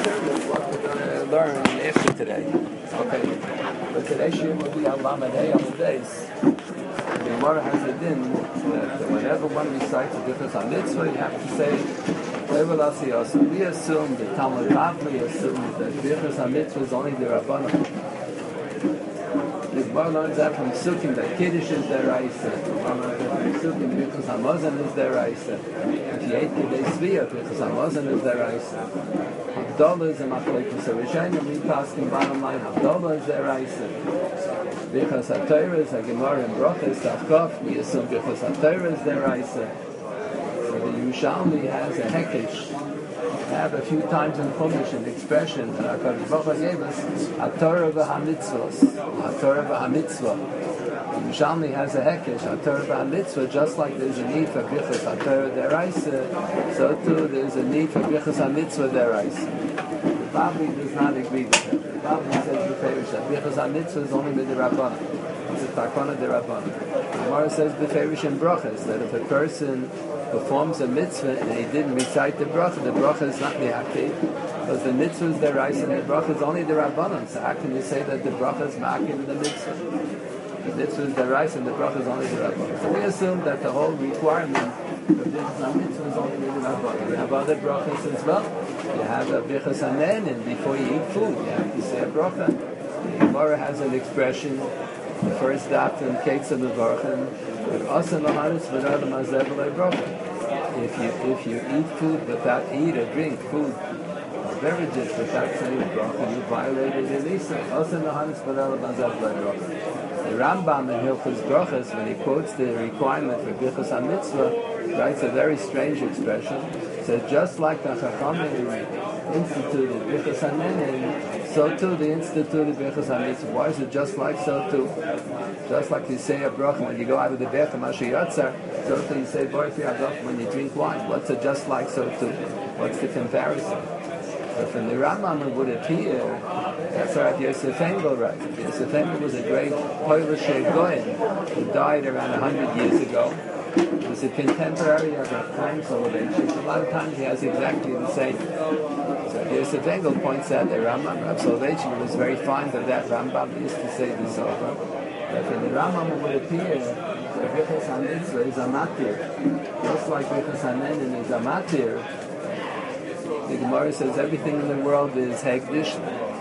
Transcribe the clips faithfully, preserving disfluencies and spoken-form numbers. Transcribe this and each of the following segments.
what we're going to learn after today. Okay. But today's year will be on Lamed Hey on the days. The Gemara has a din that whenever one recites a difference on mitzvah, you have to say, we assume, the Talmud Bavli assumes that difference on mitzvah is only the Rabbanah. The Gemara learns that from Sukkim, that Kiddush is their Raisa. The Gemara learns that from Sukkim, Birchus HaMazon is their Raisa. If you ate Kedei Sviyah, Birchus HaMazon is their Raisa. Havdalah is a Machlekes HaRishonim, we pass in bottom line, Havdalah is their Raisa. Birchus HaTorah is a Gemara in Brochus, Tavkov, we assume Birchus HaTorah is their Raisa. So the Yerushalmi has a Hekesh. Have a few times in Chumash an expression that HaKadosh Baruch Hu gave us, HaTorah v'HaMitzvos, HaTorah v'HaMitzvah. Yerushalmi has a hekesh, HaTorah v'HaMitzvah, just like there's a need for Birchus HaTorah deraisa, so too there's a need for Birchus HaMitzvah deraisa. The Bavli does not agree with that. The Bavli says the Ferish that Birchus HaMitzvah is only with the Rabbanah. It's a Takana derabanah. The Gemara says the Ferish in Brachas, that if a person performs a mitzvah and he didn't recite the bracha, the bracha is not miyakid, because the mitzvah is the raisa and the bracha is only the rabbanon. So how can you say that the bracha is miyakid in the mitzvah? The mitzvah is the raisa and the bracha is only the rabbanon. So we assume that the whole requirement of the mitzvah is only the rabbanon. We have other brachas as well. You have a bichas hanenin before you eat food. You have to say a bracha. The Gemara has an expression, the first daf in Keitz of the Varchan, if you if you eat food without eat or drink food or beverages without saying bracha, you violated the Lisa. The Rambam in Hilchos Brachos, when he quotes the requirement for Birchus HaMitzvah, writes a very strange expression. He says, just like the Chachamim instituted Birchus HaNenin, so too they instituted Birchus HaMitzvah. Why is it just like so too? Just like you say a bracha when you go out of the Beit HaMashiach, so too you say Baruch Hu when you drink wine. What's it just like so too? What's the comparison? So from the Rambam it would appear, that's right, Yosef Engel writes. Yosef Engel was a great Polish Goyen who died around a hundred years ago. He was a contemporary of Rav Chaim Soloveitchik. A lot of times he has exactly the same. So Yosef Engel points out that Rambam, Rav Soloveitchik was very fond of that Rambam. He used to say this over. But from the Rambam it would appear that Birchus HaMitzvah is a matir. Just like Birchus HaNenin is a matir, the Gemara says everything in the world is hektish.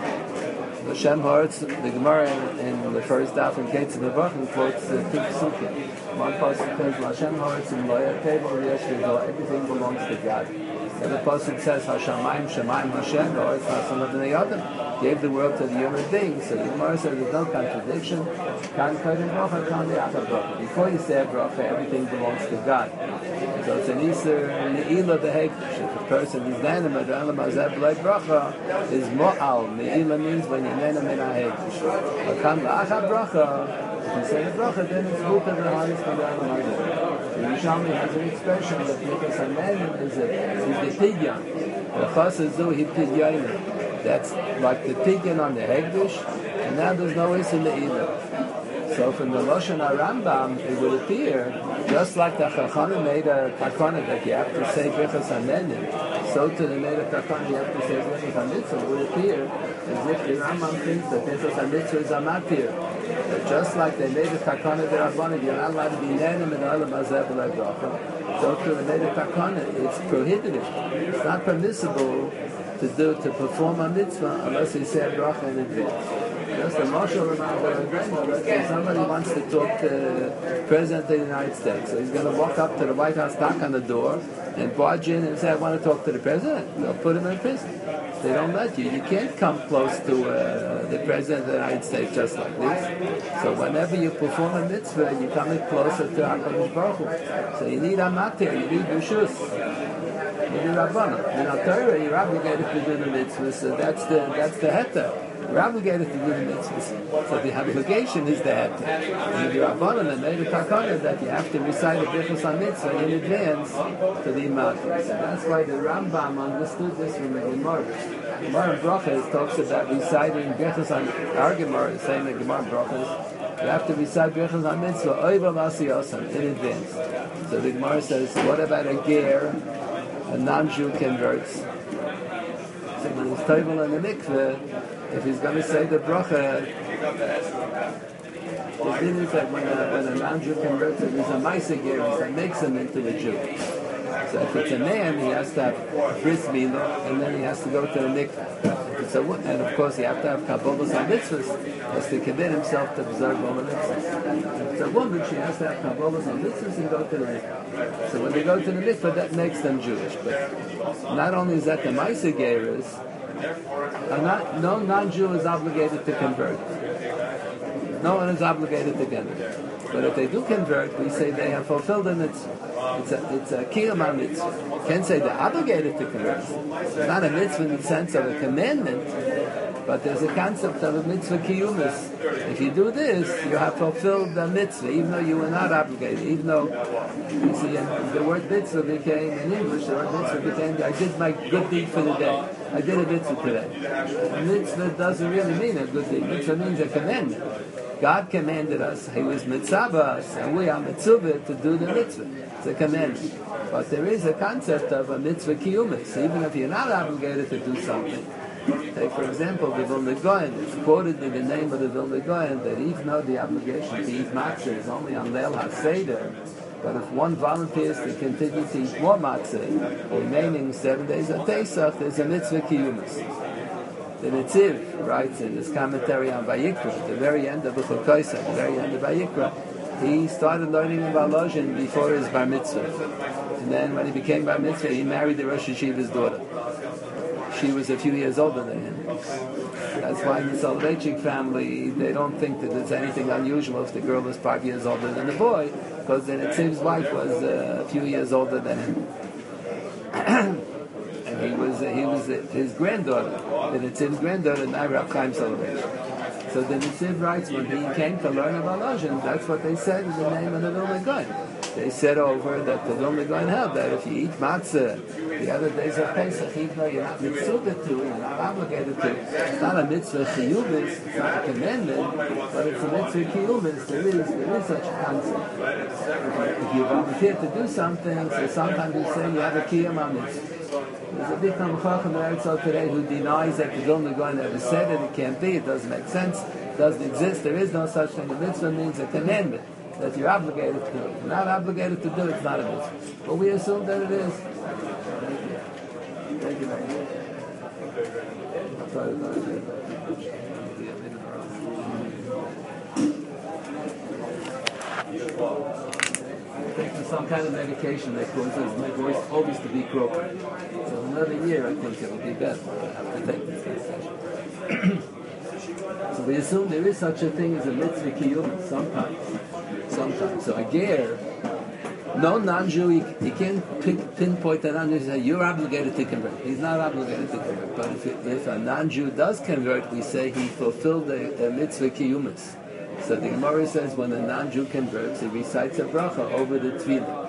The Shem Haaretz, the Gemara in, in the first daf in Keitz of the Varchan quotes the two psukim. One pasuk says, "L'Shem Haaretz im loya tevol yesh v'do." Everything belongs to God. The other pasuk says, "Hashamayim Shemayim Hashem Haaretz Nasan L'bnei Adam." Gave the world to the human beings. So the Gemara says there's no contradiction. Kan kodem bracha, kan le'achar bracha. Before you say a bracha, everything belongs to God. So it's an Easter Ne'ilah Behektish. If a person is Nanim Ad'alam Azeb B'lei Bracha, is Mo'al. Ne'ilah means when you Nanim in Hektish. But Kan La'achar Bracha, if you say a bracha, then it's Rupa V'Hanis Ad'alam Azeb. The Yerushalmi has an expression that because a Nanim is the Pidyon. The Chas Azu Hi Pidyonim. That's like the Pidyon on the Hektish, and now there's no Issa Ne'ilah. So from the Lashon HaRambam, it would appear, just like the Chachamim made a takana that you have to say Birchus HaNenin, so to the made a takana you have to say Birchus HaMitzvah, it would appear as if the Rambam thinks that Birchus HaMitzvah is a matir. That just like they made a takana derabbanan, you're not allowed to be Nenim in Olam Hazeh B'lei Bracha, so to the made a takana, it's prohibited. It's not permissible to do, to perform a mitzvah unless you say a bracha in advance. Just a marshal remember somebody wants to talk to the President of the United States. So he's going to walk up to the White House, knock on the door, and barge in and say, I want to talk to the President. They'll put him in prison. They don't let you. You can't come close to uh, the President of the United States just like this. So whenever you perform a mitzvah, you're coming closer to HaKadosh Baruch Hu. So you need a matir, you need Rishus. You need Rabbana. In Al-Torah, you're obligated to do the mitzvah, so that's the, that's the heta. We're obligated to do the mitzvahs. So the obligation is the heta. And the Rabbanan and made a takana that you have to recite the Birchus HaMitzvah in advance to the Imam. So that's why the Rambam understood this from the Gemara. Gemara Brachas talks about reciting Birchus HaMitzvah. Our Gemara is saying the Gemara Brachas, you have to recite Birchus HaMitzvah Oiva Masiyosam in advance. So the Gemara says, what about a ger, a non-Jew converts? So when he he's toivel in the mikveh, if he's going to say the bracha, the thing is that when a, when a non-Jew converts, there's a Maisa Geras that makes him into a Jew. So if it's a man, he has to have bris milah, and then he has to go to the mikveh. It's a, and of course, you have to have kabbalas and mitzvahs, has to commit himself to observe all the mitzvahs. If it's a woman, she has to have kabbalas and mitzvahs and go to the mikveh. So when they go to the mikveh, that makes them Jewish. But not only is that the Maisa Geras, not, no non-Jew is obligated to convert. No one is obligated to convert. But if they do convert, we say they have fulfilled the mitzvah. It's a, it's a kiyum mitzvah. You can't say they're obligated to convert. It's not a mitzvah in the sense of a commandment, but there's a concept of a mitzvah kiyumis. If you do this, you have fulfilled the mitzvah, even though you were not obligated. Even though, you see, the word mitzvah became, in English, the word mitzvah became, I did my good deed for the day. I did a mitzvah today. A mitzvah doesn't really mean a good deed. Mitzvah means a commandment. God commanded us, He was mitzvah us, and we are mitzvah to do the mitzvah. It's a commandment. But there is a concept of a mitzvah kiyumis, even if you're not obligated to do something. Take, for example, the Vilna Gaon. It's quoted in the name of the Vilna Gaon that even though the obligation to eat matzah is only on Leil HaSeder, but if one volunteers to continue to eat more matzah, the remaining seven days of Pesach, there's a mitzvah kiyumis. The Netziv writes in his commentary on Vayikra, at the very end of the Chukosa, at the very end of Vayikra, he started learning in Volozhin before his bar mitzvah. And then when he became bar mitzvah, he married the Rosh Yeshiva's daughter. She was a few years older than him. That's why in the Soloveitchik family, they don't think that there's anything unusual if the girl is five years older than the boy, because the Netziv's wife was uh, a few years older than him. He was he was his granddaughter, the Netziv's granddaughter, Naira Chaim Soloveitchik. So the Netziv writes, when he came to learn about Lozhin, that's what they said in the name of the Vilna Gaon. They said over that the Vilna Gaon held that if you eat matzah the other days of Pesach, even though you're not mitzvah to, you're not obligated to, it's not a mitzvah chiyuvis, it's not a commandment, but it's a mitzvah kiyuvis. There is, there is such a concept. If you volunteer to do something, so sometimes you say you have a kiyum on mitzvah. There's a big Talmud Chacham in Eretz today who denies that the Vilna Gaon ever said it. It can't be. It doesn't make sense. It doesn't exist. There is no such thing. A mitzvah means a commandment that you're obligated to do. If you're not obligated to do it, it's not a mitzvah. But we assume that it is. Thank you very much. Taking some kind of medication that causes my voice always to be croaky. So another year I think it will be better. I have to take this medication. So we assume there is such a thing as a mitzvah kiyum sometimes. Sometimes. So a ger, no non-Jew, he, he can't pick, pinpoint a non-Jew and say, you're obligated to convert. He's not obligated to convert. But if, it, if a non-Jew does convert, we say he fulfilled a, a mitzvah kiyumis. So the Gemara says when a non-Jew converts, he recites a bracha over the tefillah.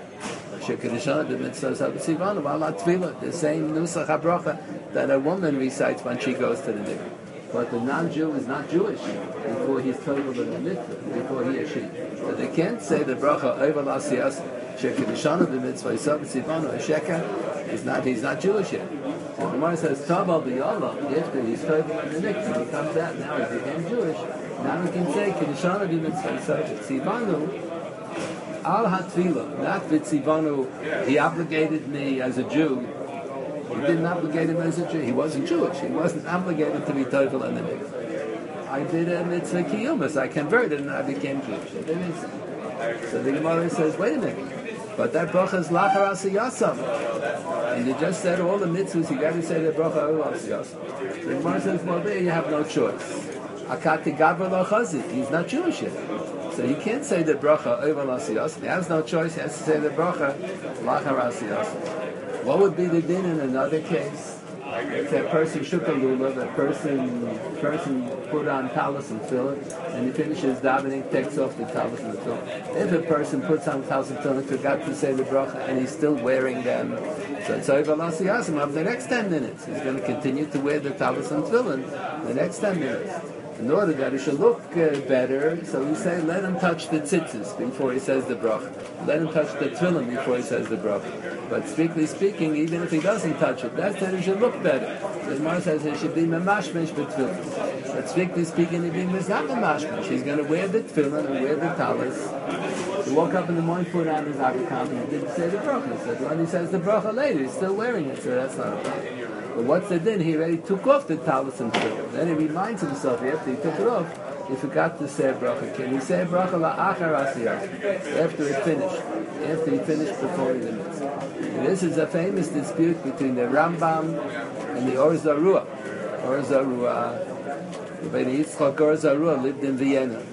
The same nusach habracha that a woman recites when she goes to the mikveh. But the non-Jew is not Jewish before he's told in the mikveh, before he or she. So they can't say the bracha over lasiyas shekidishana b'mitzvah yisab tzivanu sheka. He's not. He's not Jewish yet. So the Gemara says taval b'yala. After he's told in the mikveh, he comes out now. He became Jewish. Now we can say kidishana b'mitzvah yisab tzivanu. Al hatfila, not v'tzivanu. He obligated me as a Jew. He didn't obligate him as a Jew. He wasn't Jewish. He wasn't obligated to be total in the mikveh. I did a mitzvah kiyumas. I converted and I became Jewish. So the Gemara says, wait a minute. But that bracha is lachar asiyasam. And you just said all the mitzvahs, you got to say the bracha over asiyasam. The Gemara says, well, there you have no choice. Akati gabra lo chazi. He's not Jewish yet. So he can't say the bracha over asiyasam. He has no choice. He has to say the bracha lachar asiyasam. What would be the din in another case? If a person shook a lulav, a person person put on talis and tefillin, and he finishes davening, takes off the talis and the tefillin. If a person puts on talis and tefillin, forgot to say the bracha, and he's still wearing them, so it's over lasiyasam of the next ten minutes. He's going to continue to wear the talis and tefillin the next ten minutes. In order that it should look uh, better, so we say let him touch the tzitzis before he says the bracha. Let him touch the tefillin before he says the bracha. But strictly speaking, even if he doesn't touch it, that's that it should look better. The Gemara says it should be memashmesh b'tefillin. But strictly speaking, it is not memashmesh. He's going to wear the tefillin and wear the talis. He woke up in the morning, put on his akakam, and he didn't say the bracha. He said when he says the bracha later, he's still wearing it, so that's not a problem. But what's the din? He already took off the talis and tefillin. Then he reminds himself after he took it off, he forgot to say a bracha. Can he say a bracha la'achar asiyah? After he finished. After he finished performing the mitzvah. This is a famous dispute between the Rambam and the Or Zarua. Or Zarua, Rabbi Yitzchak Or Zarua lived in Vienna.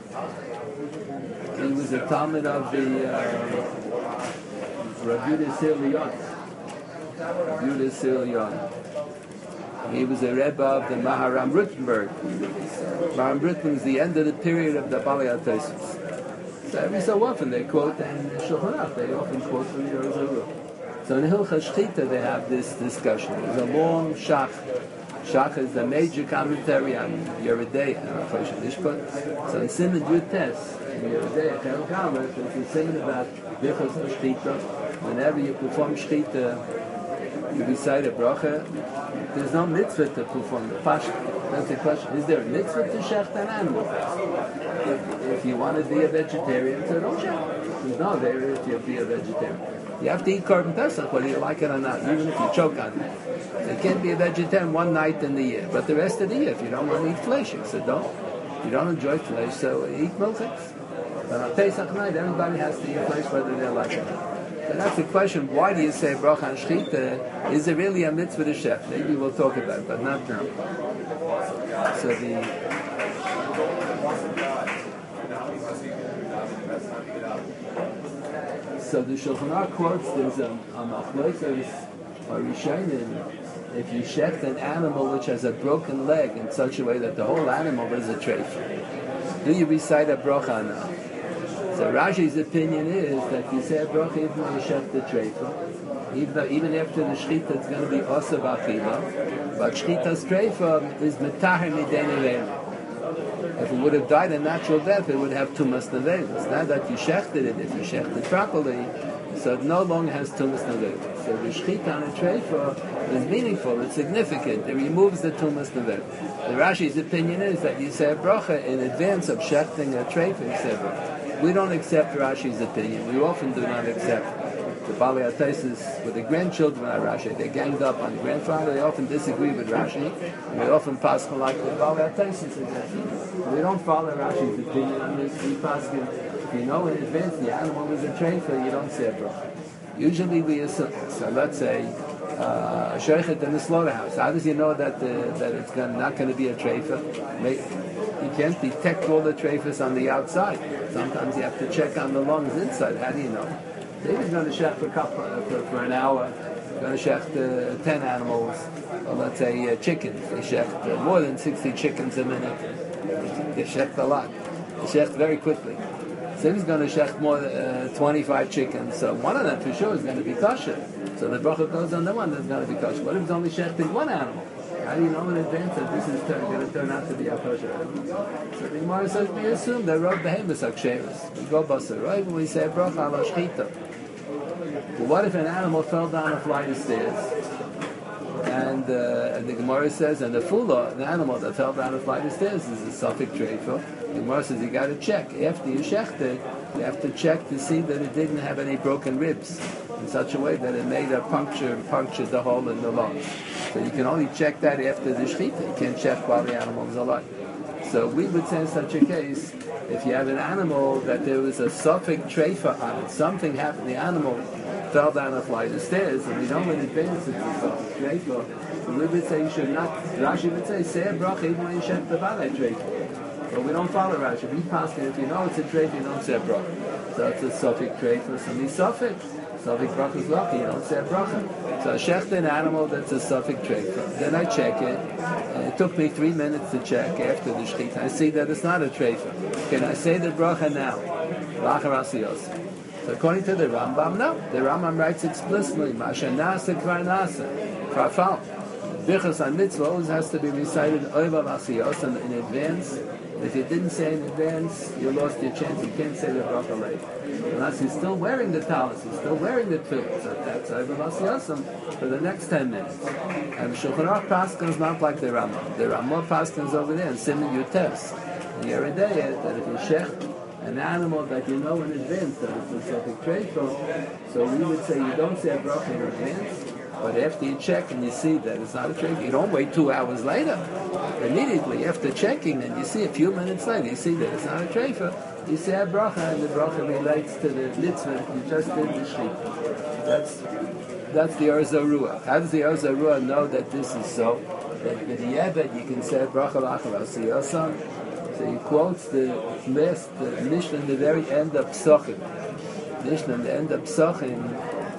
He was a Talmud of the uh, Rabbi Yehuda Sir Leon. Rabbi Yehuda Sir Leon. He was a Rebbe of the Maharam Rutenberg. Maharam Rutenberg is the end of the period of the Bali HaTosfos. So every so often they quote, and Shulchan Aruch, they often quote from the Or Zarua. So in Hilchas Shchita they have this discussion. There's a long shach. Shach is the major commentary on Yeridei and Choshen Ishpat. So in Simon Yutes, in Yeridei, Chel Kamer, there's a simon about Hilchas Shchita. Whenever you perform Shchita, you recite a bracha. There's no mitzvah to perform the pashta. That's the question. Is there a mitzvah to shecht an animal? If, if you want to be a vegetarian, so don't shecht. There's no there if you be a vegetarian. You have to eat korban pesach, whether you like it or not, even if you choke on it. You can't be a vegetarian one night in the year, but the rest of the year, if you don't want to eat flesh, you said don't. You don't enjoy flesh, so eat milchiks. But on Pesach night, everybody has to eat flesh whether they like it or not. So that's the question, why do you say bracha and shchita? Is it really a mitzvah to chef? Maybe we'll talk about it, but not now. So the... So the Shulchan Aruch quotes there's a machlokes or rishonim. If you shecht an animal which has a broken leg in such a way that the whole animal is a treif, do you recite a bracha now? So Rashi's opinion is that you say a bracha even when you shecht the treifa, even though even after the shchita it's going to be osav achila, but shchita's treifa is metaher midei nevela. If it would have died a natural death, it would have tumas nevelas. Now that you shechted it, if you shechted it properly, so it no longer has tumas nevelas. So the shchita on a treifa is meaningful, it's significant. It removes the tumas nevelas. The Rashi's opinion is that you say a bracha in advance of shechting a treifa, et cetera. We don't accept Rashi's opinion. We often do not accept the Bali HaTosfos with the grandchildren of Rashi. They ganged up on the grandfather. They often disagree with Rashi. And we often pass them like the Bali HaTosfos again. We don't follow Rashi's opinion on this. We pass him. If you know in advance the animal is a treifa, you don't say a bracha. Usually we assume. So let's say uh, a sheichet in the slaughterhouse. How does he know that the, that it's gonna, not going to be a treifa? Make, you can't detect all the treifas on the outside. Sometimes you have to check on the lungs inside. How do you know? David's going to shecht for, a couple, uh, for, for an hour. He's going to shecht uh, ten animals, or let's say uh, chickens. They shecht uh, more than sixty chickens a minute. They shecht a lot. They shecht very quickly. So he's going to shecht more uh, twenty-five chickens. So one of them for sure is going to be kosher. So the bracha goes on the one that's going to be kosher. What if he's only shechting one animal? How do you know in advance that this is going to turn out to be a kosher animal? So the Gemara says we assume that rob behemoths are ksheros. We go basar, right? When we say bracha ala shchita. Well, what if an animal fell down a flight of stairs? And, uh, and the Gemara says, and the fula, the animal that fell down a flight of stairs, is a suffix treifa. The Gemara says you got to check after you shecht it. You have to check to see that it didn't have any broken ribs in such a way that it made a puncture, punctured the hole in the lung. So you can only check that after the shechita. You can't check while the animal is alive. So we would say in such a case, if you have an animal that there was a suffix treifa on it, something happened, the animal fell down a flight of stairs, and we don't in advance it's a suffix treifa, we would say you should not, Rashi would say, say a bracha even when you check the ballet treifa. But we don't follow Rashi. We pass it, if you know it's a treifa, you don't say a bracha. So it's a suffix treifa, so the suffix. Suffix bracha is lucky, you don't say a bracha. So I shecht an animal that's a suffix treifa. Then I check it, and it took me three minutes to check after the shechita. I see that it's not a treifa. Can I say the bracha now? So according to the Rambam, no. The Rambam writes explicitly, Masha nasa kvar nasa, kvar fal. Birchas on mitzvah always has to be recited Oiva Vasiyos in advance. If you didn't say in advance, you lost your chance. You can't say the bracha later. Unless he's still wearing the talis, he's still wearing the tefillin. So that's Oiva Vasiyosam for the next ten minutes. And Shulchan Aruch Paskin is not like the Ramah. The Ramah Paskin is over there and Siman Yutes. The Yeridei that if you shech an animal that you know in advance that it's a specific trait for, so we would say you don't say a bracha in advance, but after you check and you see that it's not a trait, you don't wait two hours later. Immediately after checking and you see a few minutes later, you see that it's not a trait for, you say a bracha and the bracha relates to the mitzvah you just did the shechita. That's that's the Or Zarua. How does the Or Zarua know that this is so? That with the Yebed you can say a bracha l'achar asiyosam. So he quotes the last the Mishnah in the very end of Psachim. Mishnah in the end of Psachim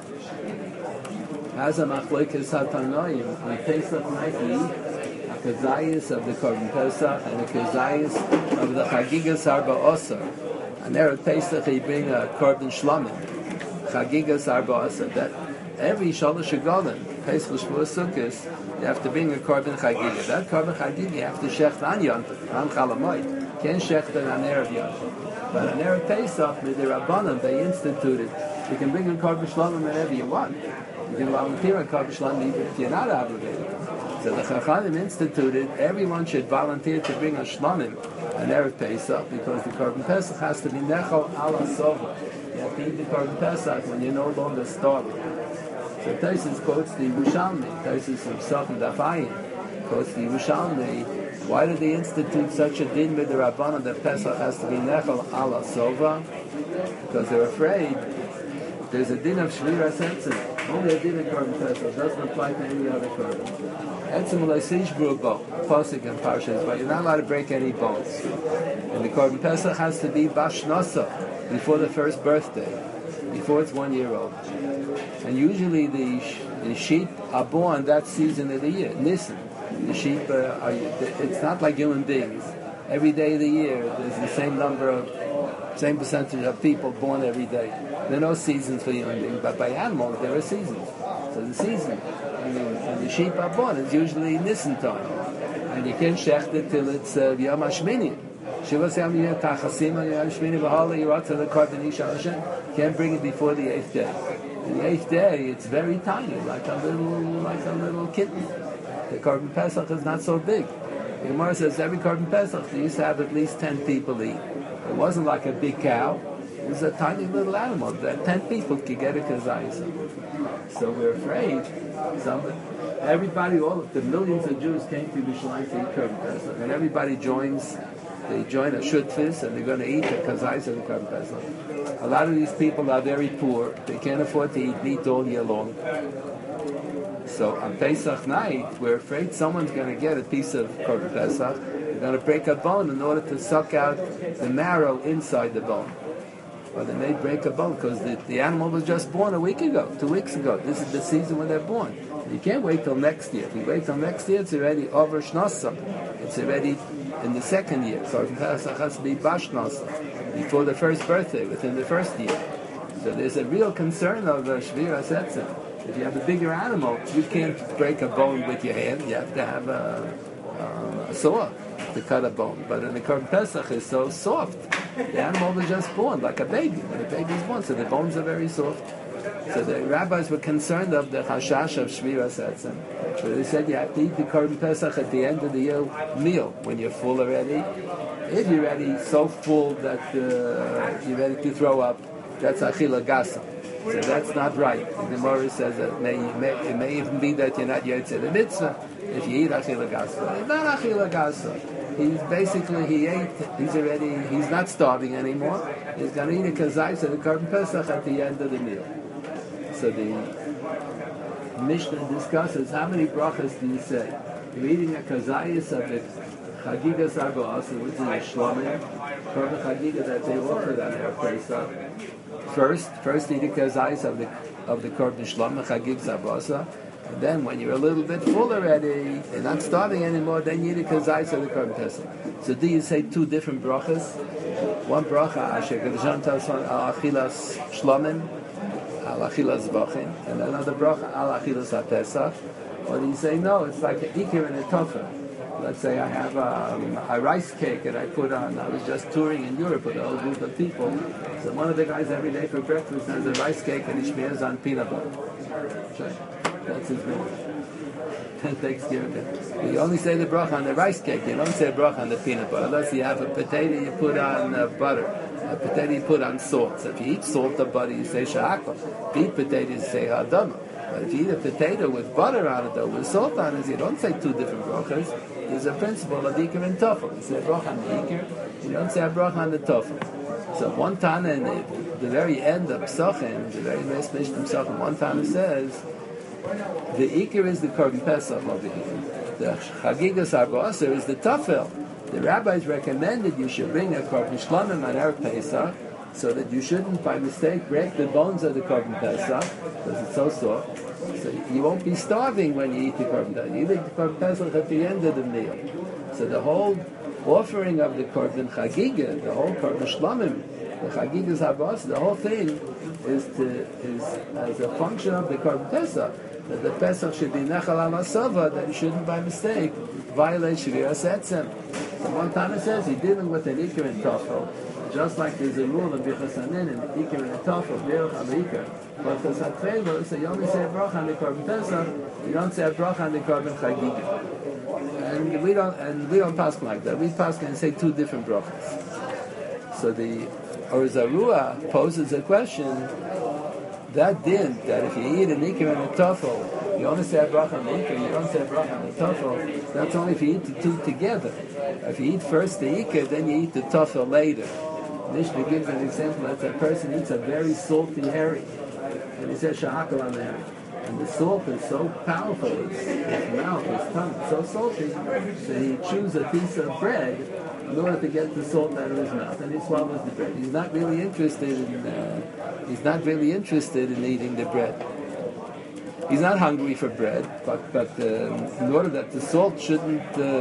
has a machlokes hatanoim on Pesach night we eat a kazayis of the Korban Pesach and a kazayis of the Chagigas Arba Osar. And there at Pesach he bring a Korban Shlomim, Chagigas Arba Osar. That every Shalosh Hagolim, Pesach Shavuos Sukkos, you have to bring a Korban Chagiga. That Korban Chagiga you have to shecht on Yontif, on Chalamoid. Can't shecht it on Erev Yontif. But on Erev Pesach, with the Rabbanim, they instituted, you can bring a Korban Shlomim whenever you want. You can volunteer a Korban Shlomim even if you're not obligated. So the Chachamim instituted, everyone should volunteer to bring a Shlomim on Erev Pesach, because the Korban Pesach has to be Nechol Ala Sova. You have to eat the Korban Pesach when you're no longer starving. So Taisus quotes the Yerushalmi, Taisus himself in Dafayin, quotes the Yerushalmi. Why did they institute such a din with the Rabbanan that Pesach has to be Nechal Ala Sova? Because they're afraid there's a din of Shvira Etzim. Only a din of Korban Pesach doesn't apply to any other Korban. Etzim L'Seich Brubo, Pasuk and Parshas, but you're not allowed to break any bones. And the Korban Pesach has to be Bashnasa, before the first birthday, before it's one year old. And usually the, the sheep are born that season of the year, Nisan. The sheep uh, are, it's not like human beings. Every day of the year, there's the same number of, same percentage of people born every day. There are no seasons for human beings, but by animals there are seasons. So the season, I mean, when the sheep are born, it's usually Nisan time. And you can't shecht it till it's uh, Yom HaShmini. Shivas Yom Yom Tachasim on Yom HaShmini V'Hala Yirat to the Korban Isha Hashem. Can't bring it before the eighth day. And the eighth day, it's very tiny, like a little, like a little kitten. The Korban Pesach is not so big. The Gemara says every Korban Pesach they used to have at least ten people eat. It wasn't like a big cow. It was a tiny little animal that ten people could get a kazayis. So we're afraid. Somebody, everybody, all of the millions of Jews came to Yerushalayim to eat Korban Pesach, and everybody joins. They join a shutfis and they're going to eat the kazayis of the Korban Pesach. A lot of these people are very poor. They can't afford to eat meat all year long. So on Pesach night, we're afraid someone's going to get a piece of Korban Pesach. They're going to break a bone in order to suck out the marrow inside the bone. Or they may break a bone because the, the animal was just born a week ago, two weeks ago. This is the season when they're born. You can't wait till next year. If you wait till next year, it's already over Shnasa. It's already in the second year. So Korban Pesach has to be Bashnasa, before the first birthday, within the first year. So there's a real concern of uh, Shvira Etzim. If you have a bigger animal, you can't break a bone with your hand. You have to have a, um, a saw to cut a bone. But in the Korban Pesach is so soft. The animal was just born, like a baby. When a baby's born, so the bones are very soft. So the rabbis were concerned of the chashash of Shvira Etzim. So they said you have to eat the Korban Pesach at the end of the year meal, when you're full already. If you're already so full that uh, you're ready to throw up, that's achila gasa. So that's not right. The Gemara says that may, may, it may even be that you're not yotzei the mitzvah if you eat achila gasa. It's not achila gasa. He's basically, he ate, he's already, he's not starving anymore. He's going to eat a kazayis of the Korban Pesach at the end of the meal. So the Mishnah discusses how many brachas do you say? You're eating a kazayis of the Chagigas Arba Osar, which is a Shlomim, Korban Chagiga that they offer on their Pesach. First, first eat the kazayis of the of the Korban Shlomim, Chagigas Arba Osar. And then when you're a little bit full already, you're not starving anymore, then you eat the kazayis of the Korban Pesach. So do you say two different brachas? One bracha, Asher G'dashantas al Achilas Shlomim, al Achilas Bachin, and another bracha, al Achilas HaPesach. Or do you say, no, it's like an ikir and a tofa? Let's say I have um, a rice cake that I put on. I was just touring in Europe with a whole group of people. So one of the guys every day for breakfast has a rice cake and he smears on peanut butter. So that's his meal. That takes care of it. You only say the bracha on the rice cake. You don't say bracha on the peanut butter. Unless you have a potato you put on uh, butter. A potato you put on salt. So if you eat salt or butter, you say shahakla. If you eat potatoes, you say hadama. But if you eat a potato with butter on it or with salt on it, you don't say two different brachas. There's a principle of ikir and tofel. You say a bracha on the ikir, you don't say a bracha on the tofel. So one Tana in the, the very end of Pesachim, the very last Mishnah of Pesachim, one Tana says, the ikir is the korban pesach of the ikir. The chagigas arba'aser is the tofel. The rabbis recommended you should bring a korban shlamim on Erev Pesach, so that you shouldn't, by mistake, break the bones of the korban pesach, because it's so soft. So you won't be starving when you eat the korban pesach. You eat the korban pesach at the end of the meal. So the whole offering of the korban chagiga, the whole korban shlamim, the chagigas habas, the whole thing is to is as a function of the korban pesach, that the pesach should be nechal al asava, that you shouldn't, by mistake, violate shviras etzem. So one Tana says he's dealing with an ikir and tofel. Just like there's a rule of Birchas Hanin and Ikir and Tofel, Berach HaBikar. But for Satfelo, so you only say a bracha on the korban pesach, you don't say a bracha on the korban chagiga. And we don't, and we don't pass like that. We pass and say two different brachas. So the Or Zarua poses a question. That din, that if you eat an Ikir and a Tofel, you only say a bracha on the Ikir, you don't say a bracha on the Tofel. That's only if you eat the two together. If you eat first the Ikir, then you eat the Tofel later. Mishnah gives an example that a person eats a very salty herring, and he says shahakal on the herring, and the salt is so powerful, his, his mouth, his tongue is so salty, that he chews a piece of bread in order to get the salt out of his mouth, and he swallows the bread. He's not really interested in uh, he's not really interested in eating the bread. He's not hungry for bread, but but um, in order that the salt shouldn't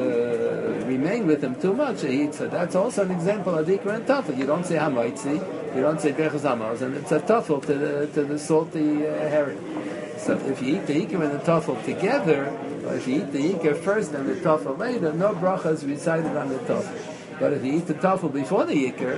uh, remain with him too much, he eats it. That's also an example of ikar and tofel. You don't say hamaitzi, you don't say berachas hamos, and it's a tofel to the to the salty uh, herring. So if you eat the ikar and the tofel together, or if you eat the ikar first and the tofel later, no bracha is recited on the tofel. But if you eat the tofel before the ikar,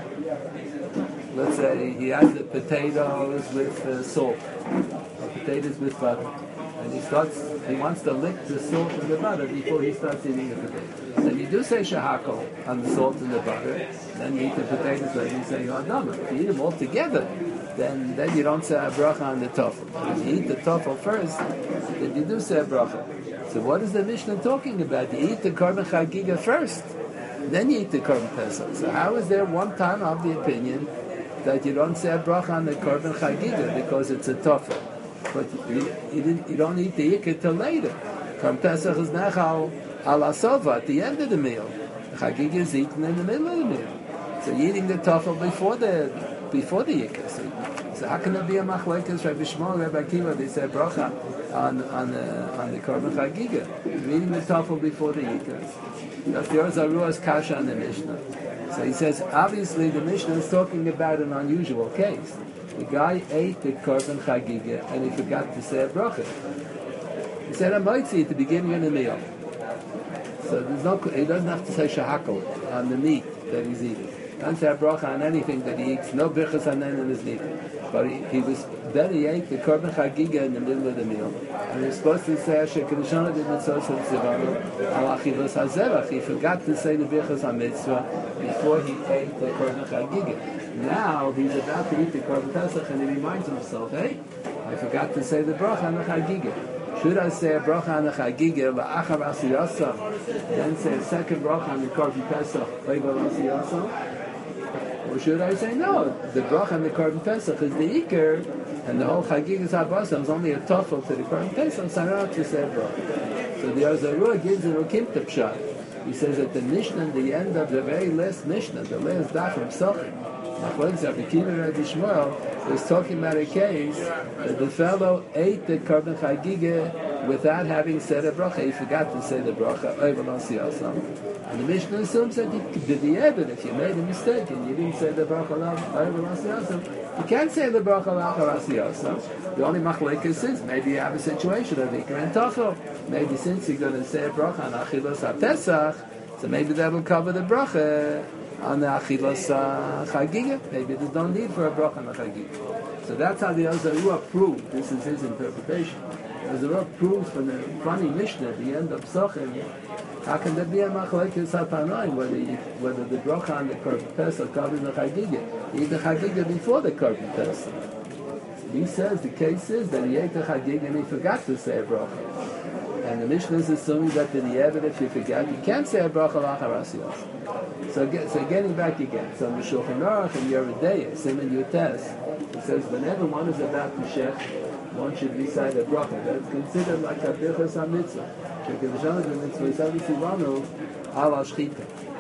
let's say he has the potatoes with uh, salt, or potatoes with butter, and he starts, he wants to lick the salt and the butter before he starts eating the potatoes. Then you do say shahakol on the salt and the butter, then you eat the potatoes, then you say yodama. If you eat them all together, then then you don't say a bracha on the tofel. But if you eat the tofel first, then you do say a bracha. So what is the Mishnah talking about? You eat the korban chagiga first, then you eat the korban pesach. So how is there one time of the opinion that you don't say a bracha on the korban chagiga because it's a tofel, but you, you, you don't eat the ikar till later? Korban pesach is nechal al asova at the end of the meal. The chagiga is eaten in the middle of the meal. So you're eating the tofel before the before the ikar. So, so how can there be a machlekes? Rabbi Shmuel, Rabbi Akiva, they say bracha on on the on the korban chagiga. You're eating the tofel before the ikar. That's the Orzarua's kasha on the Mishnah. So he says, obviously the Mishnah is talking about an unusual case. The guy ate the korban chagiga and he forgot to say a bracha. He said a moitzi at the beginning of the meal. So there's no, he doesn't have to say shahakol on the meat that he's eating. He doesn't say a bracha on anything that he eats. No birchas hanen in his meat. But he, he was then he ate the korban chagiga in the middle of the meal, and he was supposed to say Asher Kedushaну B'Mitzvos Tzivanu Al Achivos HaZevach. He forgot to say the birchas HaMitzvah before he ate the korban chagiga. Now he's about to eat the korban pesach, and he reminds himself, "Hey, I forgot to say the bracha on the chagiga. Should I say a bracha on the chagiga la'achar asiyasa, then say a second bracha on the korban pesach le'val asiyasa?" Or should I say no? The bracha on the korban pesach is the ikar, and the whole chagigas habasam is only a tofel to the korban pesach. So I don't have to say bracha. So the Arzarua gives a Rukimta pshat. He says at the Mishnah, the end of the very last Mishnah, the last daf from Pesachim, Machlokes Rabbi Akiva and Rabbi Shmuel is talking about a case that the fellow ate the korban chagiga without having said a bracha. He forgot to say the bracha over Lasiyasam. And the Mishnah assumes that you did the Evid. If you made a mistake and you didn't say the bracha over Lasiyasam, you can't say the bracha over Lasiyasam. The only machlekes is maybe you have a situation of Iker and Tachel. Maybe since you're going to say a bracha on Achilas HaPesach, so maybe that will cover the bracha on the Achilas Chagiga. Maybe there's no need for a bracha on the Chagiga. So that's how the Azarua proved. This is his interpretation. Azarua proves from the funny Mishnah at the end of Psachim, how can there be a machlekes haTanoim whether whether the bracha on the Korban Pesach covers the Chagiga? He ate the Chagiga before the Korban Pesach. He says the case is that he ate the Chagiga and he forgot to say a bracha. And the Mishnah is assuming that in the Evid, if you forget, you can't say a bracha l'achar asiyos. So, get, so getting back again, so in the Shulchan Aruch and Yoreh Deah, Siman Yutes, it says whenever one is about to shech, one should recite a bracha. That's considered like a birchas hamitzvah. Because the Shana mitzvah is obviously vanu ala shchita.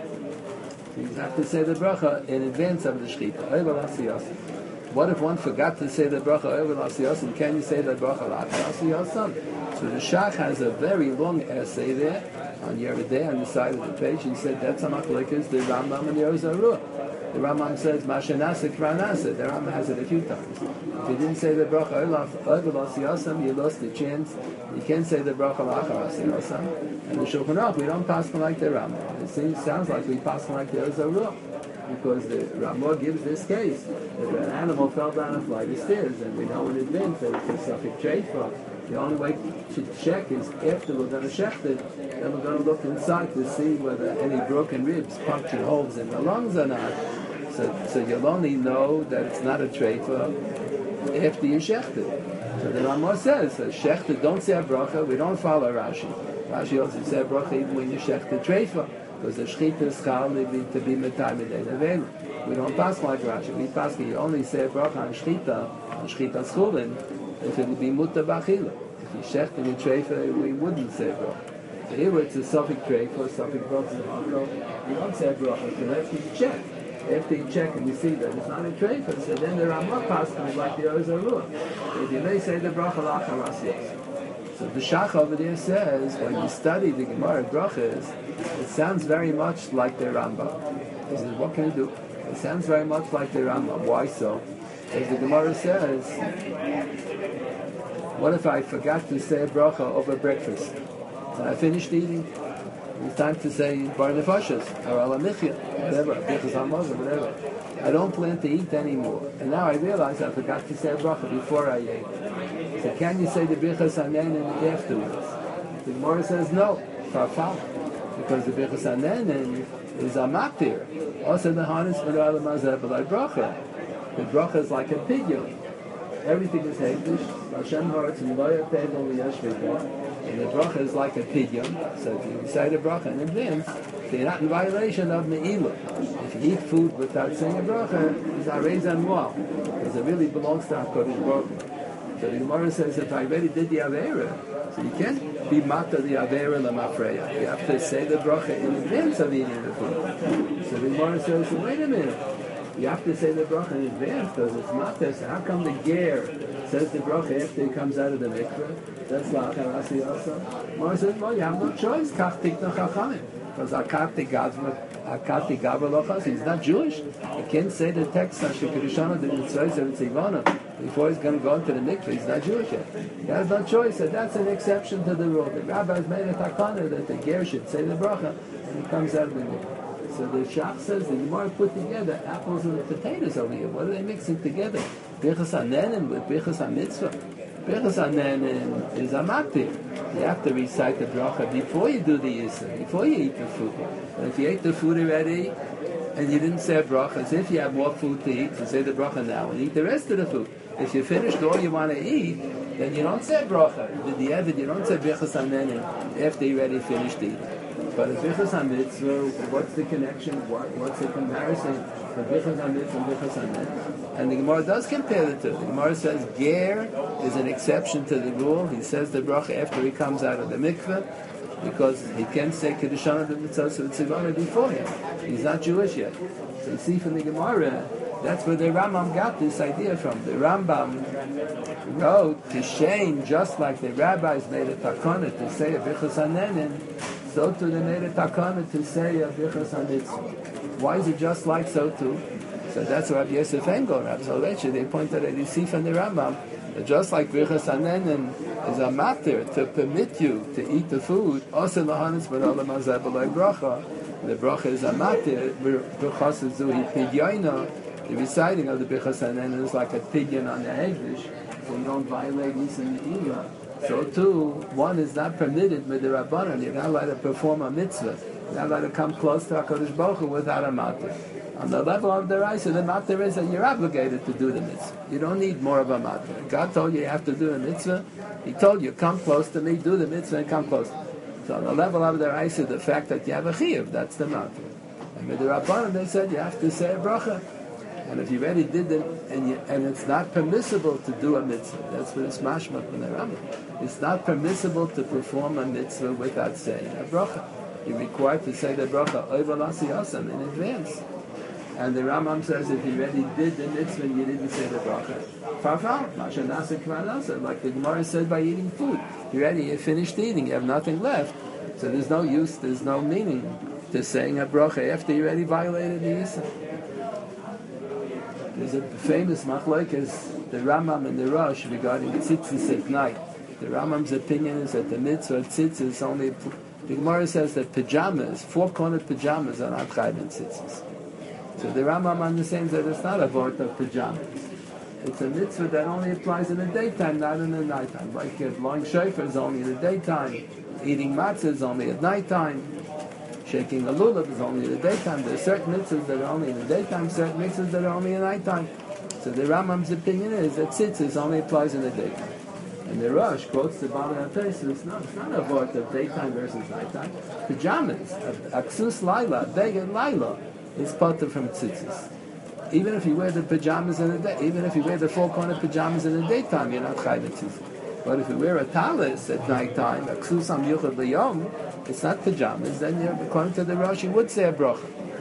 So you have to say the bracha in advance of the shchita. Over asiyos. What if one forgot to say the bracha over asiyos? And can you say the bracha l'achar asiyos? So the Shach has a very long essay there on Yoreh Deah on the side of the page. He said that's a machlekes the Rambam and Yoreh Zarua. The Rambam says Mashanasa Kranasa. The Rambam has it a few times. If you didn't say the bracha over Lasiyasam, you lost the chance. You can't say the bracha l'achar Lasiyasam. And the Shulchan Aruch, we don't pass them like the Rambam. It seems, sounds like we pass them like the Yoreh Zarua. Because the Ramah gives this case that an animal fell down a flight of stairs, and we know in advance that it's a suffix treifa. The only way to check is after we're going to shecht it, then we're going to look inside to see whether any broken ribs, punctured holes in the lungs or not. So, so you'll only know that it's not a treifa after you shecht it. So the Ramah says, so shecht it, don't say a bracha, we don't follow Rashi. Rashi also says a bracha even when you shecht the treifa. Because the shchita is chal to be metamid and available. We don't pass like Rashi. We pass you only say a bracha on shchita, on shchita schulin, if it would be muta b'achila. If you shecht in the treifa, we wouldn't say a bracha. So here it's a suffix treifa, suffix bracha, you don't say a bracha, so that's you check. After you check and you see that it's not a treifa, so then the Ramah passes like the Yoreh Zarua. If you may say the bracha l'achar asiyos. So the Shach over there says, when you study the Gemara Brachas, it sounds very much like the Rambam. He says, what can you do? It sounds very much like the Rambam. Why so? As the Gemara says, what if I forgot to say a bracha over breakfast? And I finished eating. It's time to say Bar Nefashos, or Ala Michya, whatever, Birchas Hamazon, whatever. I don't plan to eat anymore. And now I realize I forgot to say a bracha before I ate. So can you say the Birchas Hanenin afterwards? The Gemara says no, farfal, because the Birchas Hanenin is a matir. Also the Hanis V'Ra'al Mazeh B'Lai Bracha. The bracha is like a pidyon. Everything is hektish. Hashem Haaretz and Loya Pedal V'Yashvika. And the bracha is like a pidyon. So if you say the bracha in advance, so you're not in violation of Me'ilah. If you eat food without saying a bracha, it's a reizan mu'al. Because it really belongs to HaKadosh Baruch Hu. So the Gemara says, if I already did the Avera, so you can't be mata the Avera Lamafreya. You have to say the bracha in advance of eating the food. So the Gemara says, wait a minute. You have to say the bracha in advance because it's mata. So how come the ger says the bracha after he comes out of the mikveh? That's l'achar asiyos. Gemara says, well, you have no choice. Kach tikna chachamim. Because Akati Gavra Lochas, he's not Jewish. He can't say the text Shekirishana the Mitzvahs of Tzivana before he's going to go into the mikveh. He's not Jewish yet. He has no choice. So that's an exception to the rule. The rabbis made a takana that the ger should say the bracha when he comes out of the mikveh. So the Shach says the Gemara put together apples and potatoes over here. What are they mixing together? Birchas Hanenim with Birchas HaMitzvah. Birchas Hanenim is a matir. You have to recite the bracha before you do the yisra, before you eat the food. And if you ate the food already and you didn't say a bracha, as if you have more food to eat, so say the bracha now and eat the rest of the food. If you finished all you want to eat, then you don't say bracha. With the Evid, you don't say Birchas Hanenim after you already finished eating. But if Birchas HaMitzvah, what's the connection? What, what's the comparison for Birchas HaMitzvah and Birchas Hanenim? And the Gemara does compare the two. The Gemara says ger is an exception to the rule. He says the bracha after he comes out of the mikveh because he can't say Kedushan of the Mitzvah of Tzivana before him. He's not Jewish yet. So you see from the Gemara That's where the Rambam got this idea from. The Rambam wrote to Shane, just like the rabbis made a takana to say a Birchas Hanenin, so too they made a takana to say a Birchas HaMitzvah. Why is it just like so too? So that's what Rabbi Yosef Engel, Rabbi Soloveitchik, they pointed at the Sif and the Rambam, that just like Birchas Hanenin is a matter to permit you to eat the food, also lahanis b'olam hazeh b'loi bracha, the bracha is a matter, Birchas Zuhi Pidyaina, the reciting of the Birchas Hanenin is like a pidyon on the Hegdish, so you don't violate Yis and Ye'ilah. So too, one is not permitted with the Rabbanan. You're not allowed to perform a mitzvah. You're not allowed to come close to HaKadosh Baruch Hu without a matter. On the level of the Raisa, the matter is that you're obligated to do the mitzvah. You don't need more of a matter. God told you you have to do the mitzvah. He told you, come close to me, do the mitzvah, and come close. So on the level of the Raisa, the fact that you have a chiyuv, that's the matter. And with the Rabbanan, they said you have to say a bracha. And if you already did it, and, you, and it's not permissible to do a mitzvah, that's what it's mashmak when they're It's not permissible to perform a mitzvah without saying a bracha. You're required to say the bracha oival asiyasam in advance. And the Rambam says if you already did the mitzvah and you didn't say the bracha, farfal, masha nasa kvar nasa, like the Gemara said by eating food. You already you finished eating, you have nothing left. So there's no use, there's no meaning to saying a bracha after you already violated the Yisa. There's a famous machlokes, the Rambam and the Rosh regarding tzitzis at night. The Rambam's opinion is that the mitzvah tzitzis only. The Gemara says that pajamas, four-cornered pajamas, are not chayv in tzitzis. So the Rambam understands that it's not a vort of pajamas. It's a mitzvah that only applies in the daytime, not in the nighttime. Like blowing shofar is only in the daytime, eating matzah is only at nighttime. Shaking a lulav is only in the daytime. There are certain mitzvahs that are only in the daytime, certain mitzvahs that are only in nighttime. So the Rambam's opinion is that tzitzis only applies in the daytime. And the Rosh quotes the Bala HaTosfos, no, it's not a vort of daytime versus nighttime. Pajamas, aksus laila, beged laila, is potter from tzitzis. Even if you wear the pajamas in the day, even if you wear the four-cornered pajamas in the daytime, you're not chayv in tzitzis. But if you wear a talis at nighttime, aksus am yuchad liyom, it's not pajamas, then you're, according to the Rosh, you would say a bracha.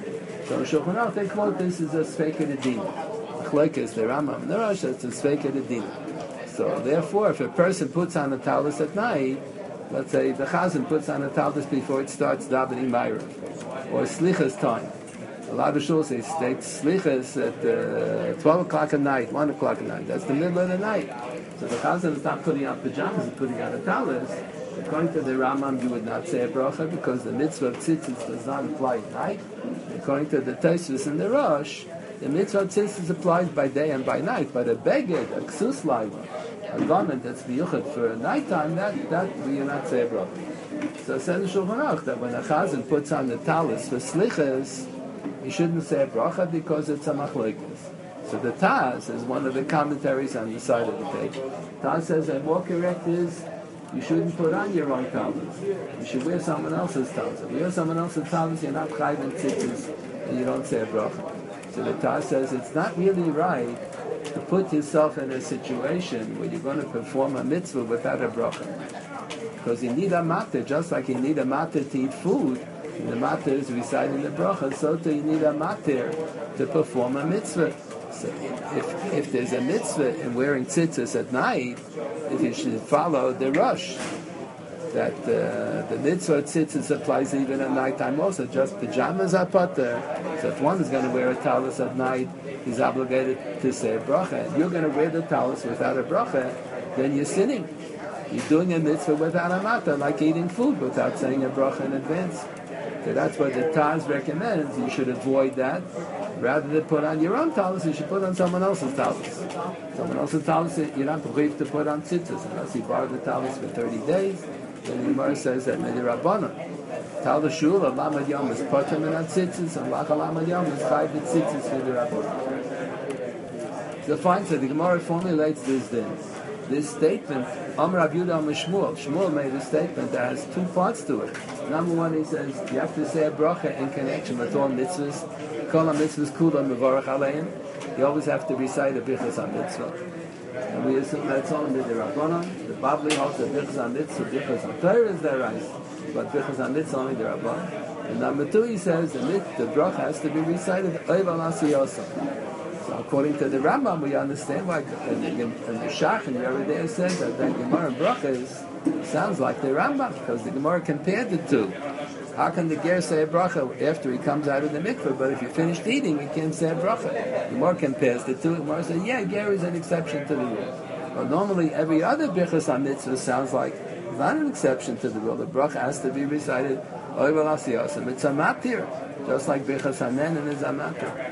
So Shulchan Aruch, they quote this as a sveika dedina. Achlokes, the Rambam and the Rosh, it's a sveika dedina. So therefore, if a person puts on a talis at night, let's say the chazan puts on a talis before it starts davening Ma'ariv, or slichas time. A lot of shuls say state slichas at uh, twelve o'clock at night, one o'clock at night. That's the middle of the night. So the chazan is not putting on pajamas, he's putting on a talis. According to the Rambam, you would not say a bracha because the mitzvah of tzitzis does not apply at night. According to the Tosfos and the Rosh, the mitzvah of tzitzis applies by day and by night. But a beged, a ksus laiva, a garment that's biyuchat for nighttime, that that we do not say a bracha. So it says in Shulchan Aruch that when a chazan puts on the talis for slichas, he shouldn't say a bracha because it's a machlokes. So the Taz is one of the commentaries on the side of the page. Taz says that more correct is you shouldn't put on your own talis. You should wear someone else's talis. If you wear someone else's talis, you're not chayv in tzitzis, and you don't say a bracha. So the Taz says it's not really right to put yourself in a situation where you're going to perform a mitzvah without a bracha. Because you need a matter, just like you need a matter to eat food, and the matter is reciting the bracha, so too you need a matter to perform a mitzvah. So if, if there's a mitzvah in wearing tzitzis at night, if you should follow the Rosh, that uh, the mitzvah tzitzis applies even at nighttime also, just pajamas are potter. So if one is going to wear a talis at night, he's obligated to say a bracha. If you're going to wear the talis without a bracha, then you're sinning. You're doing a mitzvah without a matter, like eating food without saying a bracha in advance. So that's what the Taz recommends. You should avoid that. Rather than put on your own talis, you should put on someone else's talis. Someone else's talis, you're not obliged to put on tzitzis unless you borrow the talis for thirty days. Then the Gemara says that Medi Rabbanon. Talis shul, Lamad Yom is potem and on tzitzis, and Lach Lamad Yom is chayv with tzitzis for the Rabbanon. So fine, so the Gemara formulates this then. This statement, Amar Rav Yehuda Amar Shmuel. Shmuel made a statement that has two parts to it. Number one, he says you have to say a bracha in connection with all mitzvahs. Kol ha-mitzvahs kulam mevarach aleim. You always have to recite a Birchas HaMitzvah. And we assume that's only the Rabbanon. The Babli holds that Birchas HaMitzvah, Birchas HaTorah is their right, but Birchas HaMitzvah only the Rabbanon. And number two, he says the mit, the bracha has to be recited oival asiyosam. So according to the Rambam, we understand why, and the, and the Shach and the other day says that the Gemara and Brachas sounds like the Rambam, because the Gemara compared the two. How can the ger say a bracha after he comes out of the mikveh, but if you finished eating, you can't say a bracha? The Gemara compares the two. The Gemara says, yeah, ger is an exception to the rule. But normally, every other bichas on mitzvah sounds like not an exception to the rule. The bracha has to be recited oivel asiyasam. It's a matir, just like bichas hanen and is a matir.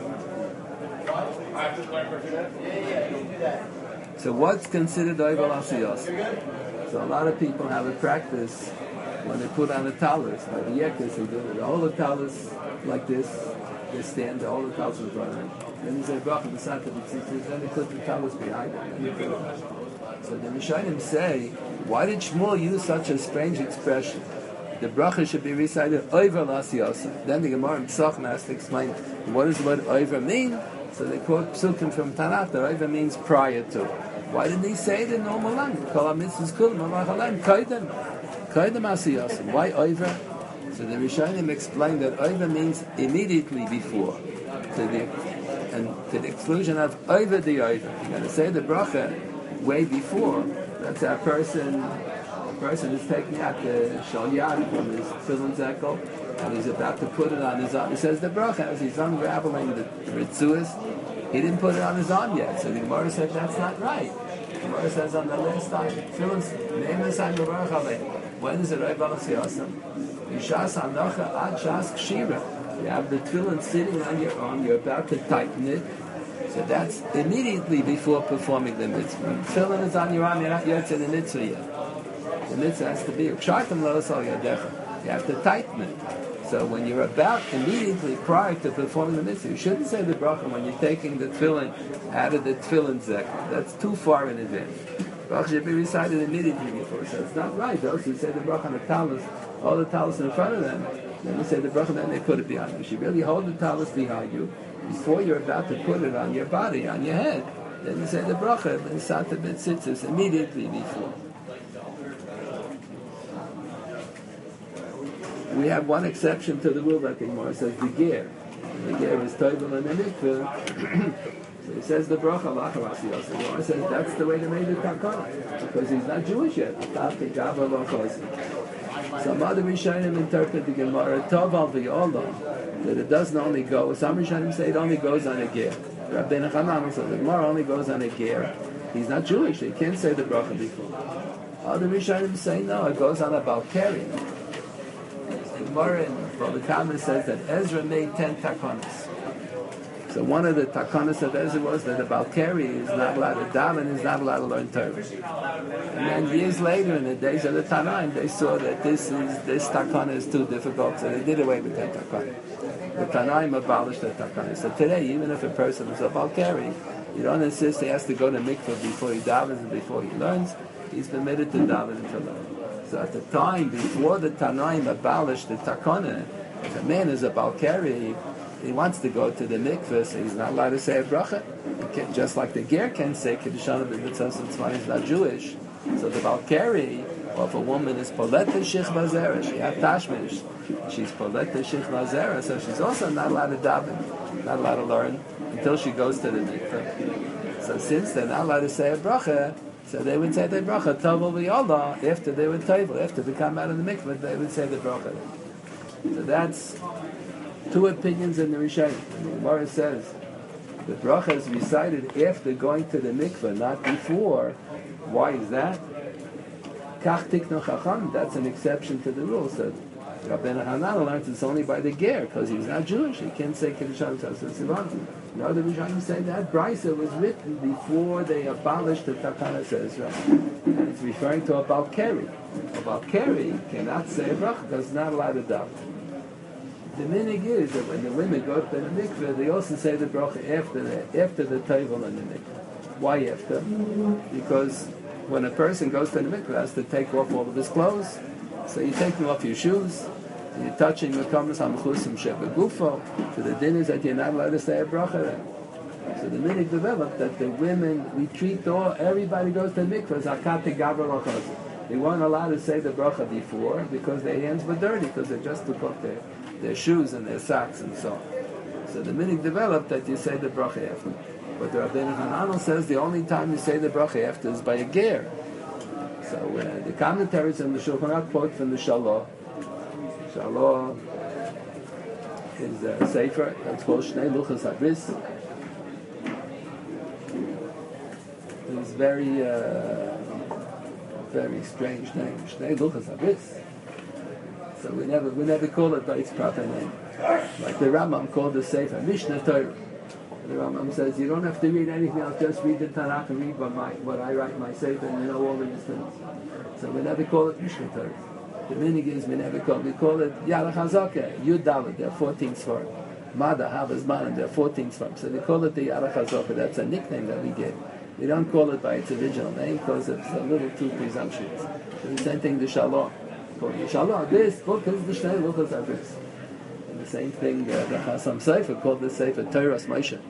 So what's considered oivel asiyasam? So a lot of people have a practice when they put on a talus, like the yekas, they do it. All the talus like this, they stand, all the talus in front of them. Then you say bracha b'sata b'tzitzis, then they put the talus behind it. So the Rishonim say, why did Shmuel use such a strange expression? The bracha should be recited over l'asiyasa. Then the Gemara in Pesachim has to explain what does the word over mean. So they quote psukim from Tanakh that over means prior to. Why didn't he say it in normal language? Kol ha-mitzvos kulam ha'machalem kaidem. Kaidem asiyasa. Why over? So the Rishonim explained that over means immediately before. To the, and to the exclusion of over the over. You're going to say the bracha way before. That's our person. The person is taking out the shalyad from his tefillin zekel, and he's about to put it on his arm. He says the bracha as he's unraveling the, the ritzuas. He didn't put it on his arm yet. So the Gemara said that's not right. The Gemara says on the last time, tefillin's name is on the bracha. When is it right? Balasiyasim. Yishas hanacha ad shas kshira. You have the tefillin sitting on your arm. You're about to tighten it. So that's immediately before performing the mitzvah. Tefillin is on your arm. You're not yet to the mitzvah yet. The mitzvah has to be kshartam l'osal yadecha. You have to tighten it. So when you're about immediately prior to performing the mitzvah, you shouldn't say the bracha when you're taking the tefillin out of the tefillin zek. That's too far in advance. Bracha should be recited immediately before. So it's not right. Those who say the bracha on the talus, all the talus in front of them, then they say the bracha, then they put it behind you. You should really hold the talus behind you before you're about to put it on your body, on your head. Then you say the bracha, then sata b'tzitzis immediately before. We have one exception to the rule that the Gemara says the ger. The ger is toivel in the mikveh. So he says the bracha lachar asiyos. The Gemara says that's the way they made the takana, because he's not Jewish yet. Some other Rishonim interpret the Gemara toval v'yolam, that it doesn't only go. Some Rishonim say it only goes on a ger. Rabbeinu Hanan says the Gemara only goes on a ger. He's not Jewish. He can't say the bracha before. Other Rishonim say no, it goes on a balkari. The Gemara in well, the Talmud says that Ezra made ten takanas. So one of the takanas of Ezra was that the balkari is not allowed to daven, is not allowed to learn Torah. And then years later, in the days of the Tanaim, they saw that this is this takana is too difficult, so they did away with that takana. The Tanaim abolished the takana. So today, even if a person is a balkari, you don't insist he has to go to mikveh before he davens and before he learns. He's permitted to daven and to learn. So at the time, before the Tanaim abolished the takana, if a man is a balkari, he wants to go to the mikveh, so he's not allowed to say a bracha. Can, just like the ger can say Kiddushan b'mitzvos and tzvah, he's not Jewish. So the balkari, or if a woman is poleta shich vazera, she has tashmish, she's poleta shich vazera, so she's also not allowed to daven, not allowed to learn until she goes to the mikveh. So since they're not allowed to say a bracha, so they would say the bracha tovel v'yolah after they would tovel, after they come out of the mikveh, they would say the bracha. So that's two opinions in the Rishonim. The Gemara says the bracha is recited after going to the mikveh, not before. Why is that? Kach tiknu chacham. That's an exception to the rule. So Rabbeinu Hanan learns it's only by the ger because he's not Jewish. He can't say Kiddushan Sivan. Now the Rishonim say that Brisa was written before they abolished the Takana says, right? And it's referring to a balkari. A balkari cannot say a bracha because it's not allowed to daven. The minig is that when the women go to the mikveh, they also say the bracha after the after the table in the mikveh. Why after? Because when a person goes to the mikveh, he has to take off all of his clothes. So you take off your shoes, and you're touching the kamas hamchusim shebegufo. So the din is that you're not allowed to say a bracha then. So the minig developed that the women, we treat all, everybody goes to the mikveh as akate gabra lachaz. They weren't allowed to say the bracha before because their hands were dirty because they just took off their their shoes and their socks and so on. So the minig developed that you say the bracha after. But the Rabbeinu Hananel says the only time you say the bracha after is by a ger. So uh, the commentaries in the Shulchan Aruch quote from the Shalah. Shalah is a sefer that's called Shnei Luchas Habris. It's very, uh, very strange name, Shnei Luchas Habris. So we never, we never call it by its proper name. Like the Rambam called the sefer Mishnah Torah. The Rambam says you don't have to read anything else, just read the Tanakh and read what, my, what I write in my sefer, and you know all these things. So we never call it Mishnah Torah. The minig is we never call it. We call it Yarach Hazakah, Yud Dalet. There are fourteen svarim. Mada, Havas, Manan. There are fourteen svarim. So they call it the Yarach Hazakah. That's a nickname that we gave. We don't call it by its original name because it's a little too presumptuous. So the same thing the Shalom. Called the Shalom. This book is the Shnei Luchas Habris. And the same thing uh, the Chasam Sofer called the Sefer Torahs Moshe.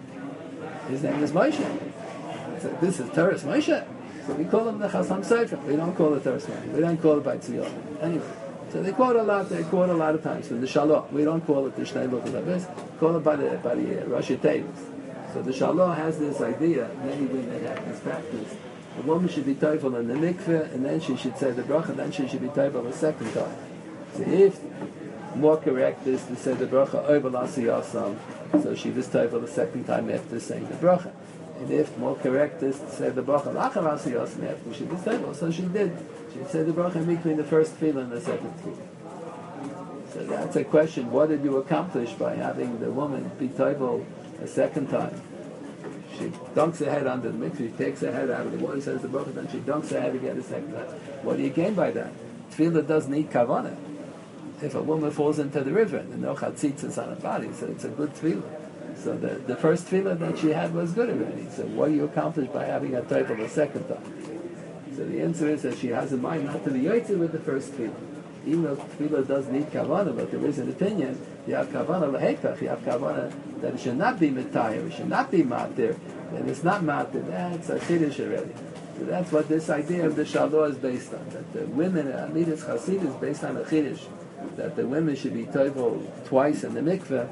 His name is Moshe. So this is Torahs Moshe. So we call him the Chasam Sofer. We don't call it Torahs Moshe. We don't call it by Tziyah. Anyway, so they quote a lot. They quote a lot of times from the Shalom. We don't call it the Shnei Luchas Habris. Call it by the by the uh, Rashi Tevis. So the Shalom has this idea. Many women have this practice. A woman should be toifel in the mikveh, and then she should say the bracha, and then she should be toifel a second time. So if more correct is to say the bracha over l'asiyasam, so she was toifel the second time after saying the bracha. And if more correct is to say the bracha lachar asiyasam after she was toifel, so she did. She said the bracha between the first tefillah and the second tefillah. So that's a question. What did you accomplish by having the woman be toifel a second time? She dunks her head under the mikveh, she takes her head out of the water, says the bracha, then she dunks her head again a second time. What do you gain by that? Tefillah doesn't need kavanah. If a woman falls into the river and no chatzitzas on her body, so it's a good tefillah. So the, the first tefillah that she had was good already. So what do you accomplish by having a toifel the second time? So the answer is that she has a mind not to be yotzei with the first tefillah. Even though tefillah does need kavanah, but there is an opinion, you have kavanah lehekach, you have kavanah that it should not be mitayir, it should not be matir, and it's not matir, that's a chiddush already. So that's what this idea of the Shalah is based on, that the women, Amidas Chasid is based on a chiddush, that the women should be toivel twice in the mikveh,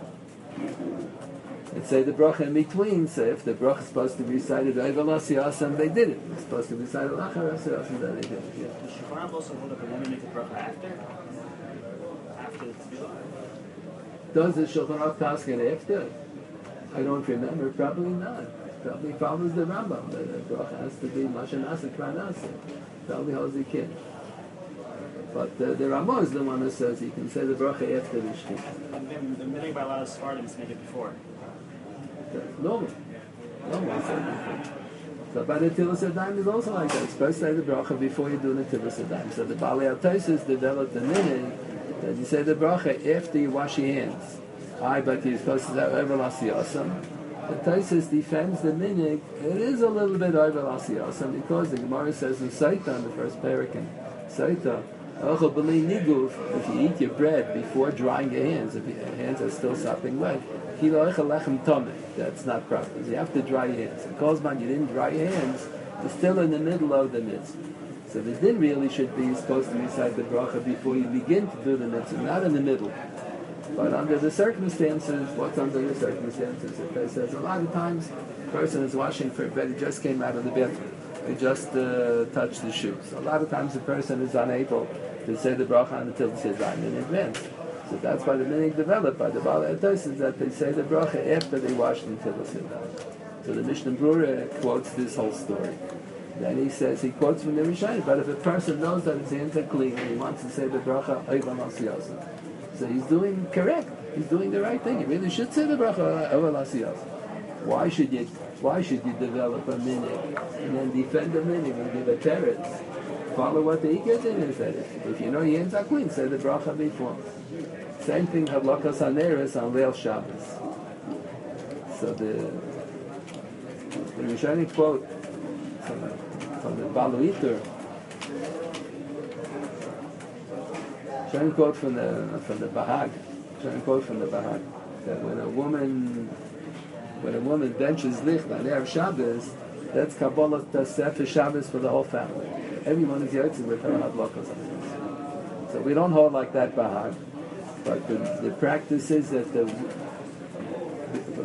and say the bracha in between. So if the bracha is supposed to be recited over l'asiyasam, they did it. It's supposed to be recited lachar l'asiyasam, then they did it. Yeah. Does Shulchan also hold up a woman make the bracha after? After the tefillah? Does the Shulchan Aruch task it after? I don't remember. Probably not. Probably follows the Rambam. The bracha has to be mashanasa kranasa. Probably holds the kid. But uh, the Ramah is the one that says he can say the bracha after the shkita. And then the minig by a lot of Sephardim to make it before. Normal. Normal. So by the Tilas Adayim is also like that. It's supposed to say the bracha before you do the Tilas Adayim. So the Balei HaTosfos developed the minhag that you say the bracha after you wash your hands. Aye, but you're supposed to say over l'asiyasam. The Tosfos defends the minhag. It is a little bit over l'asiyasam because the Gemara says in Saita, in the first parak in Saita, if you eat your bread before drying your hands, if your hands are still sopping wet, that's not proper. You have to dry your hands. Because man, you didn't dry your hands, you're still in the middle of the mitzvah. So the din really should be supposed to recite the bracha before you begin to do the mitzvah, not in the middle. But under the circumstances, what's under the circumstances? It says a lot of times, a person is washing for bed, he just came out of the bathroom, he just uh, touched the shoes. A lot of times, the person is unable to say the bracha until the Siddham in advance. So that's why the meaning developed by the Balei HaTosfos is that they say the bracha after they wash until the Siddham. So the Mishnah Brura quotes this whole story. Then he says, he quotes from the Rishonim, but if a person knows that his hands are clean and he wants to say the bracha, Oivam Asiyasa, so he's doing correct. He's doing the right thing. He really should say the bracha, Oivam Asiyasa. Why should you Why should you develop a minhag and then defend the minhag and give a teretz? Follow what the Ikar Din said. If you know your hands are clean, say the bracha before. Same thing, Havlakas Haneres on Leil Shabbos. So the the Rishonim quote from, from the Baal Iter, Rishonim quote from the from the Bahag, Rishonim quote from the Bahag that when a woman when a woman benches licht on Erev Shabbos, that's Kabbalah Sefer Shabbos for the whole family. Everyone is yotze with her Havlakas Haneres. So we don't hold like that Bahag. But the, the practice is that the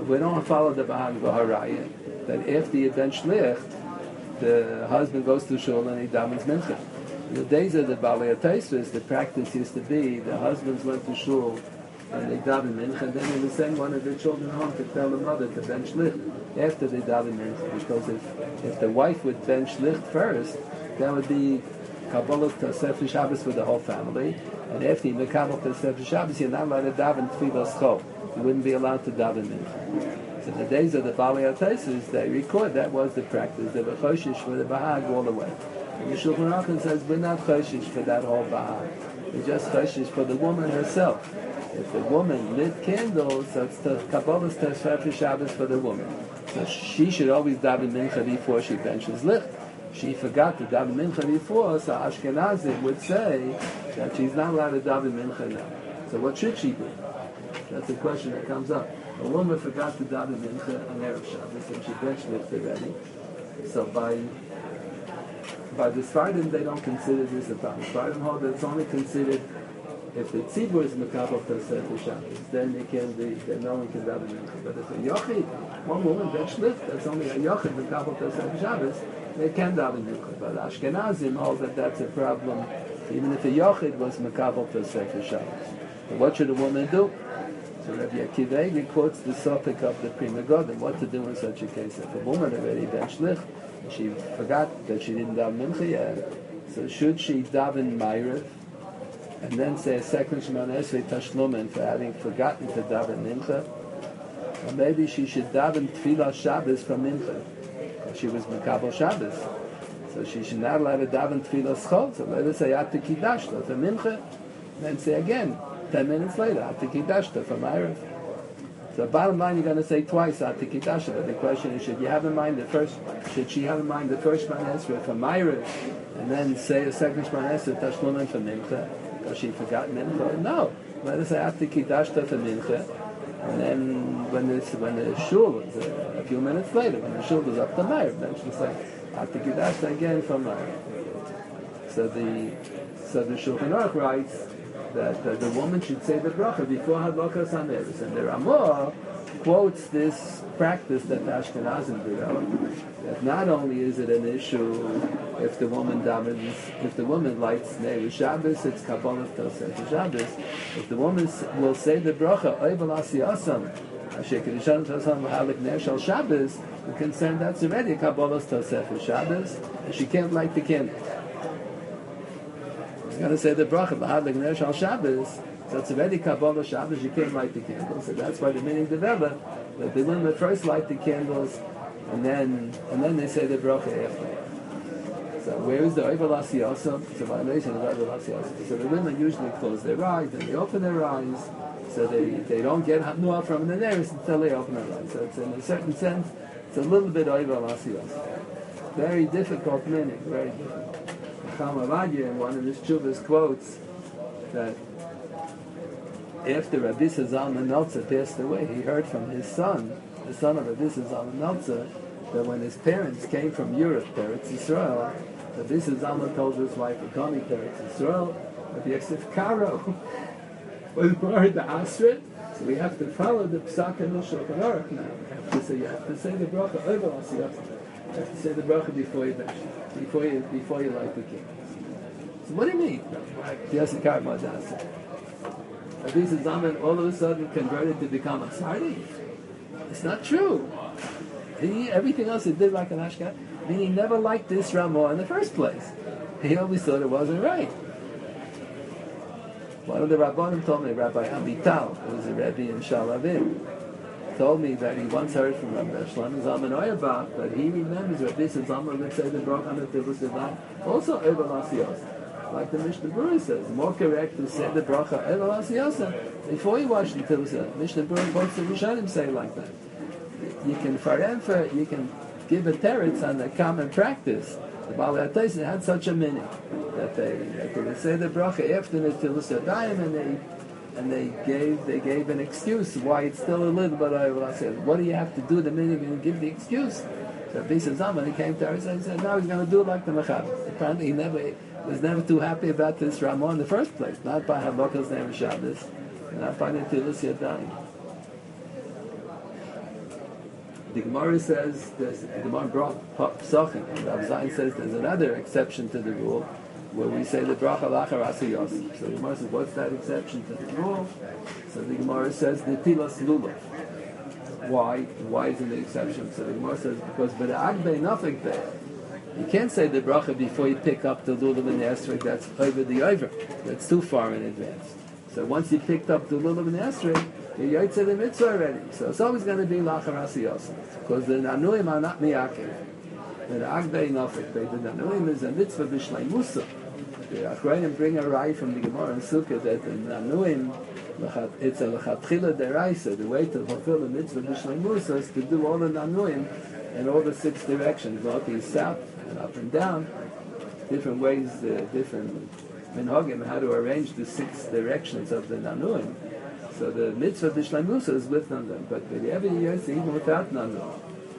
we don't follow the Bahag V'haraya, that after you ben shlicht, the husband goes to shul and he davens mincha. In the days of the Balei HaTosfos, the practice used to be the husbands went to shul and they daven mincha, and then they would send one of their children home to tell the mother to ben shlicht after they daven mincha. Because if, if the wife would ben shlicht first, that would be Kabbalah Tosefes Shabbos for the whole family. And after you Kabbalah Tosefes Shabbos, you're not allowed to daven Tfilas Chol. You wouldn't be allowed to daven mincha. So in the days of the Balei HaTosfos, they record that was the practice. They were choshish for the Bahag all the way. And the Shulchan Aruch says we're not choshish for that whole Bahag. We're just choshish for the woman herself. If the woman lit candles, so it's the Kabbalah Tosefes Shabbos for the woman. So she should always daven mincha before she benches licht. She forgot to daven mincha before, so Ashkenazim would say that she's not allowed to daven mincha now. So what should she do? That's the question that comes up. A woman forgot to daven mincha on Erev Shabbos and she bench lift already. So by by the Sfardim they don't consider this a problem. Sfardim hold that it's only considered if the tzibur is mekabel Tosefes Shabbos, then they can be, then no one can daven mincha. But if a yochid, one woman bench lift, that's only a yochid mekabel Tosefes Shabbos, they can daven mincha. But Ashkenazim hold that that's a problem, even if a yochid was mekabel Tosefes Shabbos. But what should a woman do? So Rabbi Akiva Eiger quotes the topic of the Pri Megadim, what to do in such a case. If a woman already bench licht, she forgot that she didn't daven mincha yet, so should she daven Ma'ariv, and then say a second Shemona Esrei Tashlumen for having forgotten to daven mincha? Or maybe she should daven Tfilah Shabbos from mincha, because she was Mekabel Shabbos. So she should not allow to daven Tfilah Schol, so let her say Ata Kidashta for mincha, then say again, ten minutes later, Ata Kidashta for Ma'ariv. So bottom line, you're going to say twice Ata Kidashta, but the question is, should you have in mind the first, should she have in mind the first Shemona Esrei for Ma'ariv, and then say a second Shemona Esrei Tashlumen for mincha? Because she forgot mincha? No. Let us say Ata Kidashta for mincha, and then when this when the shul was uh, a few minutes later, when the shul was up to Ma'ariv, then she'll say Ata Kidashta again for Ma'ariv. So the so the Shulchan Aruch writes that uh, the woman should say the bracha before Hadlakas HaNeros, and the Ramah quotes this practice that the Ashkenazim developed, that not only is it an issue if the woman davens, if the woman lights Neru Shabbos, it's Kabbalah Tosefes Shabbos. If the woman will say the bracha, Oivel Asiyasam, Asher Kedushan Tosam Halik Ner Shal Shabbos, the concern that's already Kabbalah Tosefes Shabbos, and she can't light the candle. She's going to say the bracha, Halik Ner Shal Shabbos, so it's already Kabbalah Shabbos, you can't light the candles. So that's why the meaning developed that the women first light the candles, and then and then they say the bracha after. So where is the Oivel Asiyasam? It's a violation of Oivel Asiyasam. So the women usually close their eyes, and they open their eyes, so they, they don't get Hanua from the nearest until they open their eyes. So it's in a certain sense, it's a little bit Oivel Asiyasam. Very difficult meaning, very difficult. Chama Vadia in one of his chuvas quotes that after Rabbi Zalman Meltzer passed away, he heard from his son, the son of Rabbi Zalman Meltzer, that when his parents came from Europe, Eretz Yisrael, Rabbi Zalman told his wife, "We're coming to Eretz Yisrael." Rabbi Yosef Karo was born the Asrit, so we have to follow the Psak and the Shulchan Aruch now. You have to say, you have to say the bracha over Asiyas. You have to say the bracha before you bench, before you before you light the candles. So what do you mean? Yosef Karo Madasa. Rabbi Zalman all of a sudden converted to become a Sardi? It's not true. He, everything else he did like an Ashkenaz. I mean, he never liked this Ramah in the first place. He always thought it wasn't right. One of the Rabbanim told me, Rabbi Amital, who was a Rebbe in Shalavim, told me that he once heard from Rabbi Shlomo Zalman Auerbach that he remembers Rabbi Zalman would say the bracha on the Tefillah Sivan, also Evel Asiyos. Like the Mishnah Berurah says, more correct to say the bracha Evel Asiyos before you wash the Tefillah. Mishnah Berurah quotes the Rishonim say like that. You can for you can give a teretz on the common practice. The Balei HaTosfos had such a meaning that they that they would say the bracha after the Tefillah Sivan, and they and they gave they gave an excuse why it's still a little bit over. I said, what do you have to do the minute you give the excuse? So Rabbi Zalman, he came to her and said, no, he's going to do it like the Mechaber. Apparently, he never was never too happy about this Ramah in the first place, not by Halakas Name Shabbos, not by the Tefillah Sivan. the Gemara says, there's, the Gemara brought Psachim, and Rav Zayin says there's another exception to the rule, where we say the bracha lachar asiyos. So the Gemara says, what's that exception to the rule? So the Gemara says, netilas lulav. Why? Why isn't the exception? So the Gemara says, because but agbei nafik there. You can't say the bracha before you pick up the lulav and the esrog. That's over the over. That's too far in advance. So once you picked up the lulav and the esrog, you're yotze the mitzvah already. So it's always going to be lachar asiyos, because the nanuim are not miyakev. The agbei nafik. The nanuim is a mitzvah b'shlei musa. The Achronim bring a rai from the Gemara and Sukkah that the nanuim, it's a lechatchila deraisa. The way to fulfill the mitzvah b'shlei musa is to do all the nanuim in all the six directions, north, east, south, and up and down, different ways, uh, different minhagim, how to arrange the six directions of the nanuim. So the mitzvah b'shlei musa is with nanuim, but whatever you use, even without nanuim.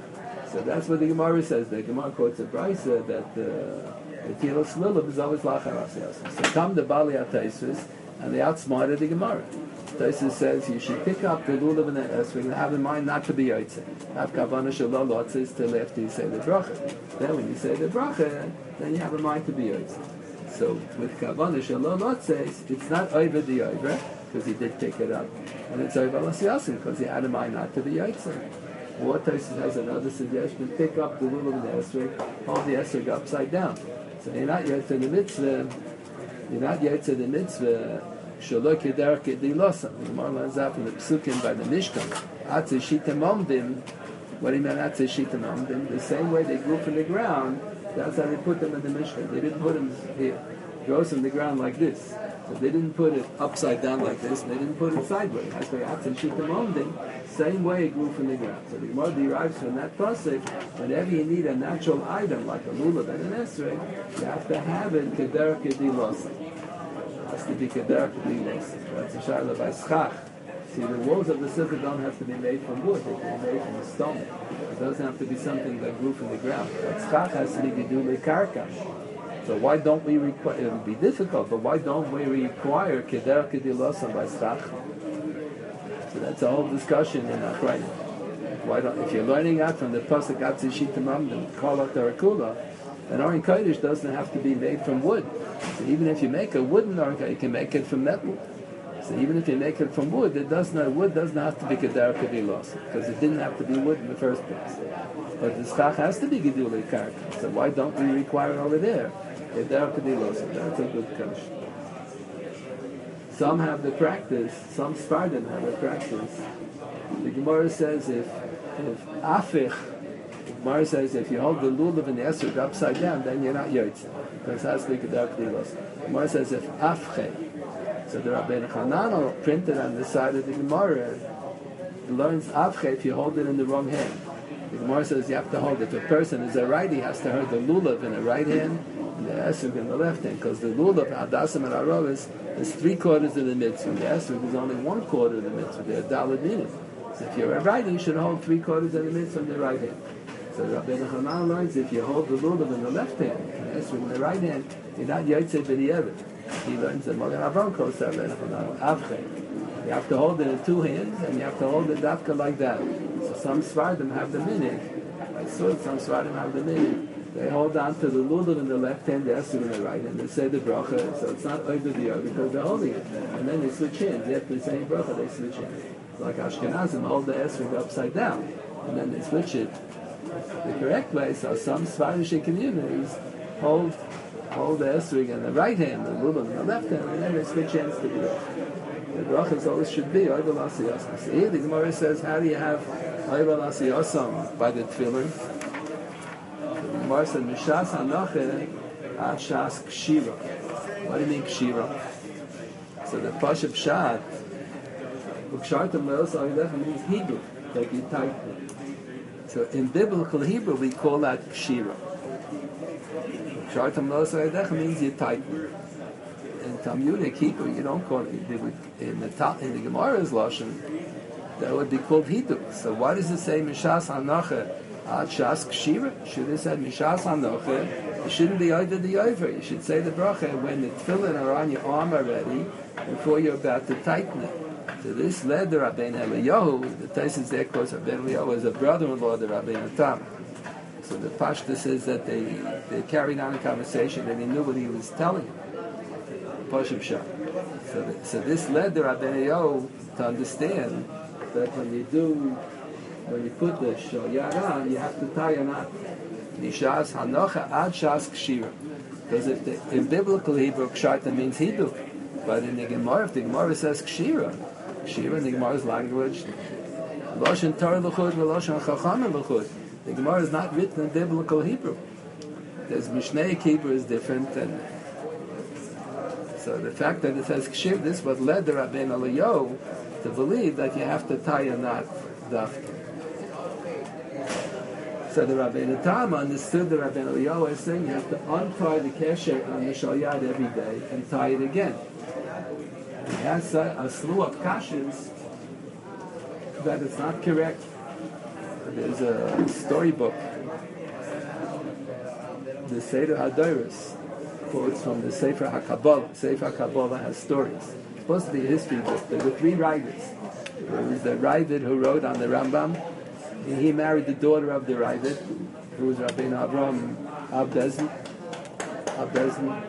So that's what the Gemara says. The Gemara quotes a brisa that uh, the tilos lulav is always lachar asiyos. So come the Bali HaTaisus, and they outsmarted the Gemara. Taisus says you should pick up the lulav and the esrog and have in mind not to be yotze. Have kavanah shalol lotzes till after you say the bracha. Then when you say the bracha, then you have in mind to be yotze. So with kavanah shalol lotzes, it's not over the over, because he did pick it up, and it's over l'siyasim, because he had in mind not to be yotze. Or Taisus has another suggestion: pick up the lulav and the esrog, hold the esrog upside down. So you're not yotze the mitzvah. You're not yotze the mitzvah. Shalok yederach yedilosan. The Gemara learns out from the Pesukim by the Mishkan. Atzei shitem omdim. What do you mean atzei shitem omdim? The same way they grew from the ground, that's how they put them in the Mishkan. They didn't put them here. Grows from the ground like this. So they didn't put it upside down like this, and they didn't put it sideways. That's why atzei shitem omdim. Same way it grew from the ground. So the Gemara derives from that pasuk, whenever you need a natural item like a lulav and an esrog, you have to have it kederach yedilosan. Has to be kederach yedilosan. That's a shayla by schach. See, the walls of the sukkah don't have to be made from wood; they can be made from stone. It doesn't have to be something that grew from the ground. But schach has to be gedulei karka. So why don't we require? It would be difficult, but why don't we require kederach yedilosan by schach? So that's a whole discussion in Achrayim. Why don't, if you're learning out from the pasuk atzei shitem omdim kolach tarakula, an Aron Kodesh doesn't have to be made from wood. So even if you make a wooden Aron Kodesh, you can make it from metal. So even if you make it from wood, it does not wood doesn't have to be kederach yedilosan, because it didn't have to be wood in the first place. But the schach has to be gedulei karka. So why don't we require it over there? Kederach yedilosan. That's a good question. Some have the practice, some Sfardim have the practice. The Gemara says if if afich, the Gemara says if you hold the lulav and the esrog upside down, then you're not yotze, because that's the kederach yedilosan. The Gemara says if afche, so the Rabbeinu Hananel printed on the side of the Gemara learns afche if you hold it in the wrong hand. The Gemara says you have to hold it. If a person is a righty, he has to hold the lulav in the right hand and the esrog in the left hand, because the lulav, hadasim and arovis, is three quarters of the mitzvah. The esrog is only one quarter of the mitzvah. They're daled minim. So if you're a righty, you should hold three quarters of the mitzvah in the right hand. So Rabbeinu Hanan learns if you hold the lulav in the left hand and the esrog in the right hand, you're not yotze b'di'evet. He learns that Magen Avraham calls Rabbeinu Hanan avche. You have to hold it in two hands, and you have to hold it dafka like that. So some Sfardim have the minig. I saw it, some Sfardim have the minig. They hold on to the lulav in the left hand, the esrog in the right hand. They say the bracha, so it's not over the other because they're holding it. And then they switch hands. After they say bracha, they switch hands. Like Ashkenazim hold the esrog upside down, and then they switch it the correct way. So some Svardish communities hold hold the esrog in the right hand, the lulav in the left hand, and then they switch hands to the left. The brachas always should be Oivel Asiyasam. So here the Gemara says, how do you have Oivel Asiyasam by the tefillin? The Gemara said, Mishas Hanache Ad Shas Kshira. What do you mean Kshira? So the Pashup Pshat, Ukshartam Leos Oilecha means Hebrew, like you type it. So in biblical Hebrew we call that Kshira. Ukshartam Leos Oilecha means you type it. In Talmudic Hebrew, you don't call it. In the in the Gemara's lashon, that would be called hiduk. So why does it say mishas hanacha ad shas kshira? Should it say mishas hanacha? It shouldn't be either the over. You should say the bracha when the tefillin are on your arm already before you're about to tighten it. So this led the Rabbeinu Eliyahu, the Taisus there quotes Rabbeinu Eliyahu as a brother-in-law of the Rabbeinu Tam. So the Pashta says that they, they carried on a conversation and he knew what he was telling him. Pashup Shah. So, the, so this led the Rabbeinu Eliyahu to understand that when you do, when you put the shoyar on, you have to tie a knot. Nishas hanocha ad shas kshira. Because if the, in biblical Hebrew, ksharta means Hebrew. But in the Gemara, if the Gemara says kshira, kshira in the Gemara's language, Loshen Torah l'chud, Loshen Chachamim l'chud. The Gemara is not written in biblical Hebrew. There's Mishnaic Hebrew is different, and so the fact that it says kshir, this what led the Rabbeinu Eliyahu to believe that you have to tie a knot dafka. So the Rabbeinu Tam understood the Rabbeinu Eliyahu as saying you have to untie the kesher on the shalyad every day and tie it again. He has a, a slew of kashas that it's not correct. There's a storybook, the Seder HaDoros, quotes from the Sefer HaKabbalah. Sefer HaKabbalah has stories. It's supposed to be a history book. There were three writers. There was the Ravid who wrote on the Rambam. He married the daughter of the Ravid, who was Rabbeinu Avraham Abdezn. Abdezn.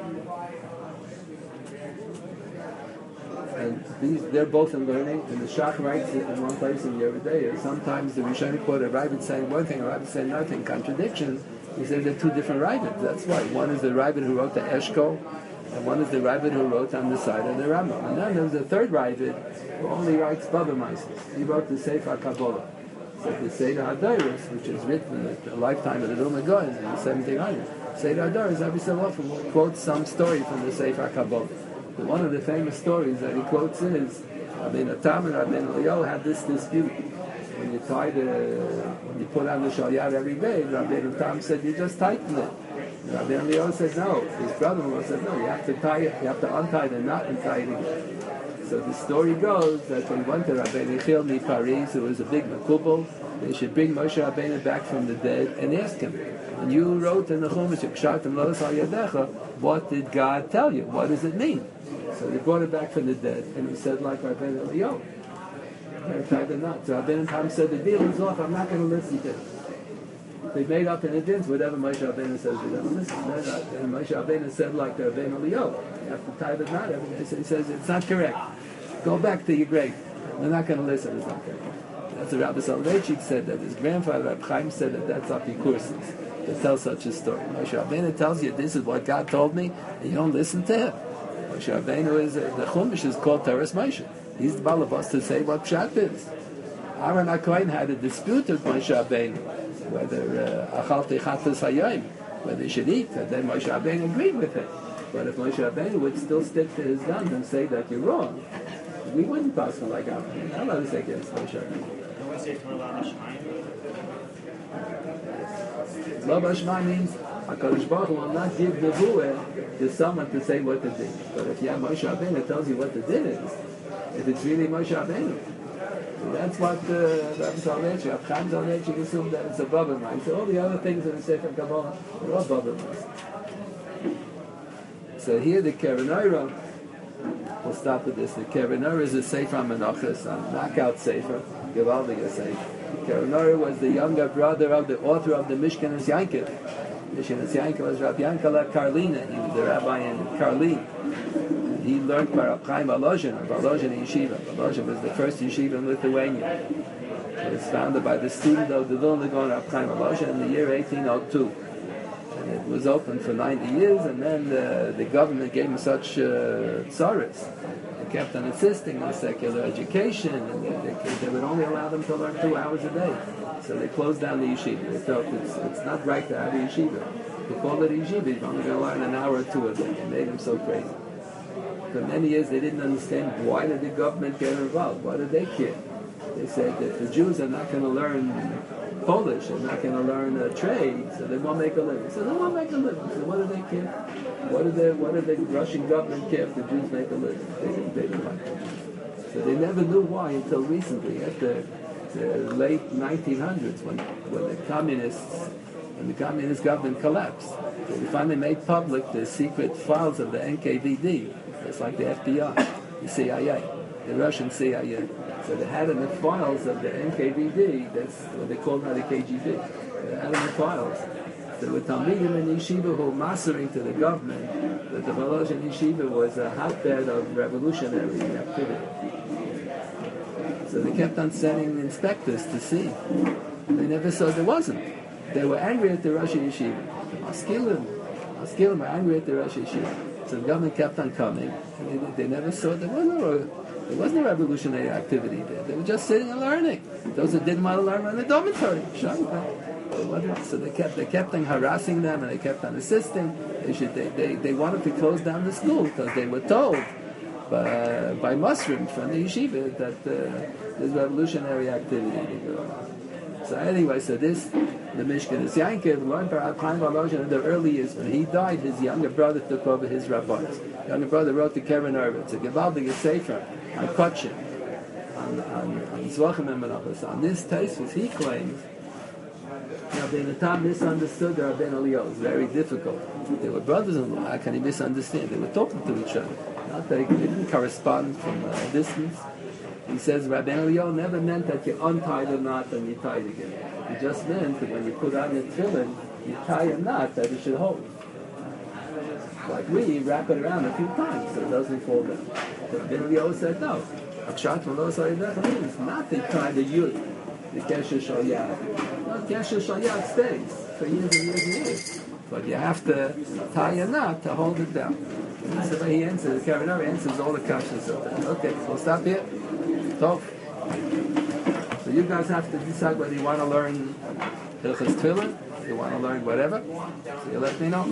And these, they're both in learning, and the Shach writes it in one place in Yeridea. Sometimes the Rishonim quote a Ravid saying one thing, a Ravid saying another thing, contradiction. He says they're two different Ravids. That's why. One is the Ravid who wrote the Eshkol, and one is the Ravid who wrote on the side of the Rambam. And then there's a third Ravid who only writes Baba Maises. He wrote the Sefer HaKabbalah. So the Seder HaDoros, which is written in the lifetime of the Vilna Gaon in the seventeen hundreds, Seder HaDoros every so often quotes some story from the Sefer HaKabbalah. But one of the famous stories that he quotes is Rabbeinu Tam and Rabbeinu Eliyahu had this dispute. When you tie the, when you put on the shalyad every day, Rabbeinu Tam said you just tighten it. And Rabbeinu Eliyahu said no. His brother-in-law said no. You have to tie it. You have to untie the knot and tie it again. So the story goes that when he went to Rabbeinu Yechiel Paris, who was a big makubal, they should bring Moshe Rabbeinu back from the dead and ask him, when you wrote in the Chumash, Kshartim Los Al Yadecha, what did God tell you? What does it mean? So they brought it back from the dead, and he said like Rabbeinu Eliyahu, and tied the knot. So Rabbeinu Tam said, the deal is off, I'm not going to listen to it. They made up in advance whatever Moshe Rabbeinu says, we don't listen. And Moshe Rabbeinu said like Rabbeinu Eliyahu, you have to tie the knot every day. So he says, it's not correct. Go back to your grave. They're not going to listen, it's not correct. That's what Rabbi Soloveitchik said, that his grandfather, Rabbi Chaim, said that that's Apikuros to tell such a story. Moshe Rabbeinu tells you, this is what God told me, and you don't listen to him. Moshe Rabbeinu is, uh, the Chumash is called Teres Moshe. He's the balabas to say what Pshat is. Aaron HaKohen had a dispute with Moshe Rabbeinu, whether Achalti Chatas Hayom, whether he should eat, and then Moshe Rabbeinu agreed with it. But if Moshe Rabbeinu would still stick to his guns and say that you're wrong, we wouldn't pass him like Abraham. How about to say against Moshe Rabbeinu? Lo Bashmai means HaKadosh Baruch Hu will not give nevuah to someone to say what the din is. But if you have Moshe Rabbeinu that tells you what the din is, if it's really Moshe Rabbeinu, so that's what uh, Rabbi Soloveitchik, Rabbi Chaim Soloveitchik assumed that it's above him. Right? So all the other things in the Sefer Kabbalah are all above him. So here the Keren Orah, we'll stop with this. The Keren Orah is a Sefer Menachos, a knockout Sefer, Gevaldiga Sefer. Keren Orah was the younger brother of the author of the Mishkanos Yankiv. Mishkanos Yankiv was Rabbi Yankel Karlina. He was the rabbi in Karlin. He learned by Rabbi Chaim Volozhin, Volozhin Yeshiva. Volozhin was the first yeshiva in Lithuania. It was founded by the student of the Vilna Gaon, Rabbi Chaim Volozhin, in the year eighteen oh two. And it was open for ninety years, and then the, the government gave him such uh, tsaris. They kept on insisting on secular education, and they, they, they would only allow them to learn two hours a day. So they closed down the yeshiva. They felt it's, it's not right to have a yeshiva. They called it a yeshiva. You're only going to learn an hour or two a day. It made them so crazy. For many years they didn't understand why did the government get involved. Why did they care? They said that the Jews are not going to learn Polish, they're not going to learn a trade, so they won't make a living. So they won't make a living. So what do they care? What do the what do the Russian government care if the Jews make a living? They didn't, they didn't like it. So they never knew why until recently, after the late nineteen hundreds, when when the communists when the communist government collapsed. So they finally made public the secret files of the N K V D. It's like the F B I, the C I A. the Russian C I A. So they had in the files of the N K V D, that's what they call now the K G B. They had in the files. So with Talmidim and Yeshiva who were mastering to the government that the Volozhin Yeshiva was a hotbed of revolutionary activity. So they kept on sending inspectors to see. They never saw there wasn't. They were angry at the Russian Yeshiva. Maskilim, Maskilim were angry at the Russian Yeshiva. So the government kept on coming, and they, they never saw there was no there wasn't a revolutionary activity there. They were just sitting and learning. Those that didn't want to learn were in the dormitory. So they kept they kept on harassing them, and they kept on insisting. They should they, they, they wanted to close down the school because they were told by, uh, by Muslims from the yeshiva that uh, there's revolutionary activity. So anyway, so this the Mishkan is Yankiv learned by Chaim Volozhin in the early years. When he died, his younger brother took over his rabbis. Younger brother wrote the Keren Arba. It's a Gevaldige Sefer on Kotchim, on on Zvachim and Menachos. On this Tosfos, he claims. Now, the Natam misunderstood the Rabbeinu Eliyahu. It's very difficult. They were brothers-in-law. How can he misunderstand? They were talking to each other. Not that they didn't correspond from a distance. He says Rabbeinu Eliyahu never meant that you untie the knot and you tie it again. It just meant that when you put on your tefillin, you tie a knot that it should hold. Like we wrap it around a few times so it doesn't fall down. So Rabbeinu Eliyahu said no. Akshat V'lo Sayidach means not to tie the yud. The Kesher Shal Yad. No, Kesher Shal Yad stays for years and years and years. But you have to tie a knot to hold it down. That's the way he answers. The Keren Arba answers all the kashas of that. Okay, so we'll stop here. Tov. So you guys have to decide whether you want to learn Hilchos Tefillin, you want to learn whatever. So you let me know.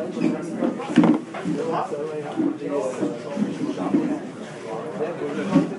Thanks.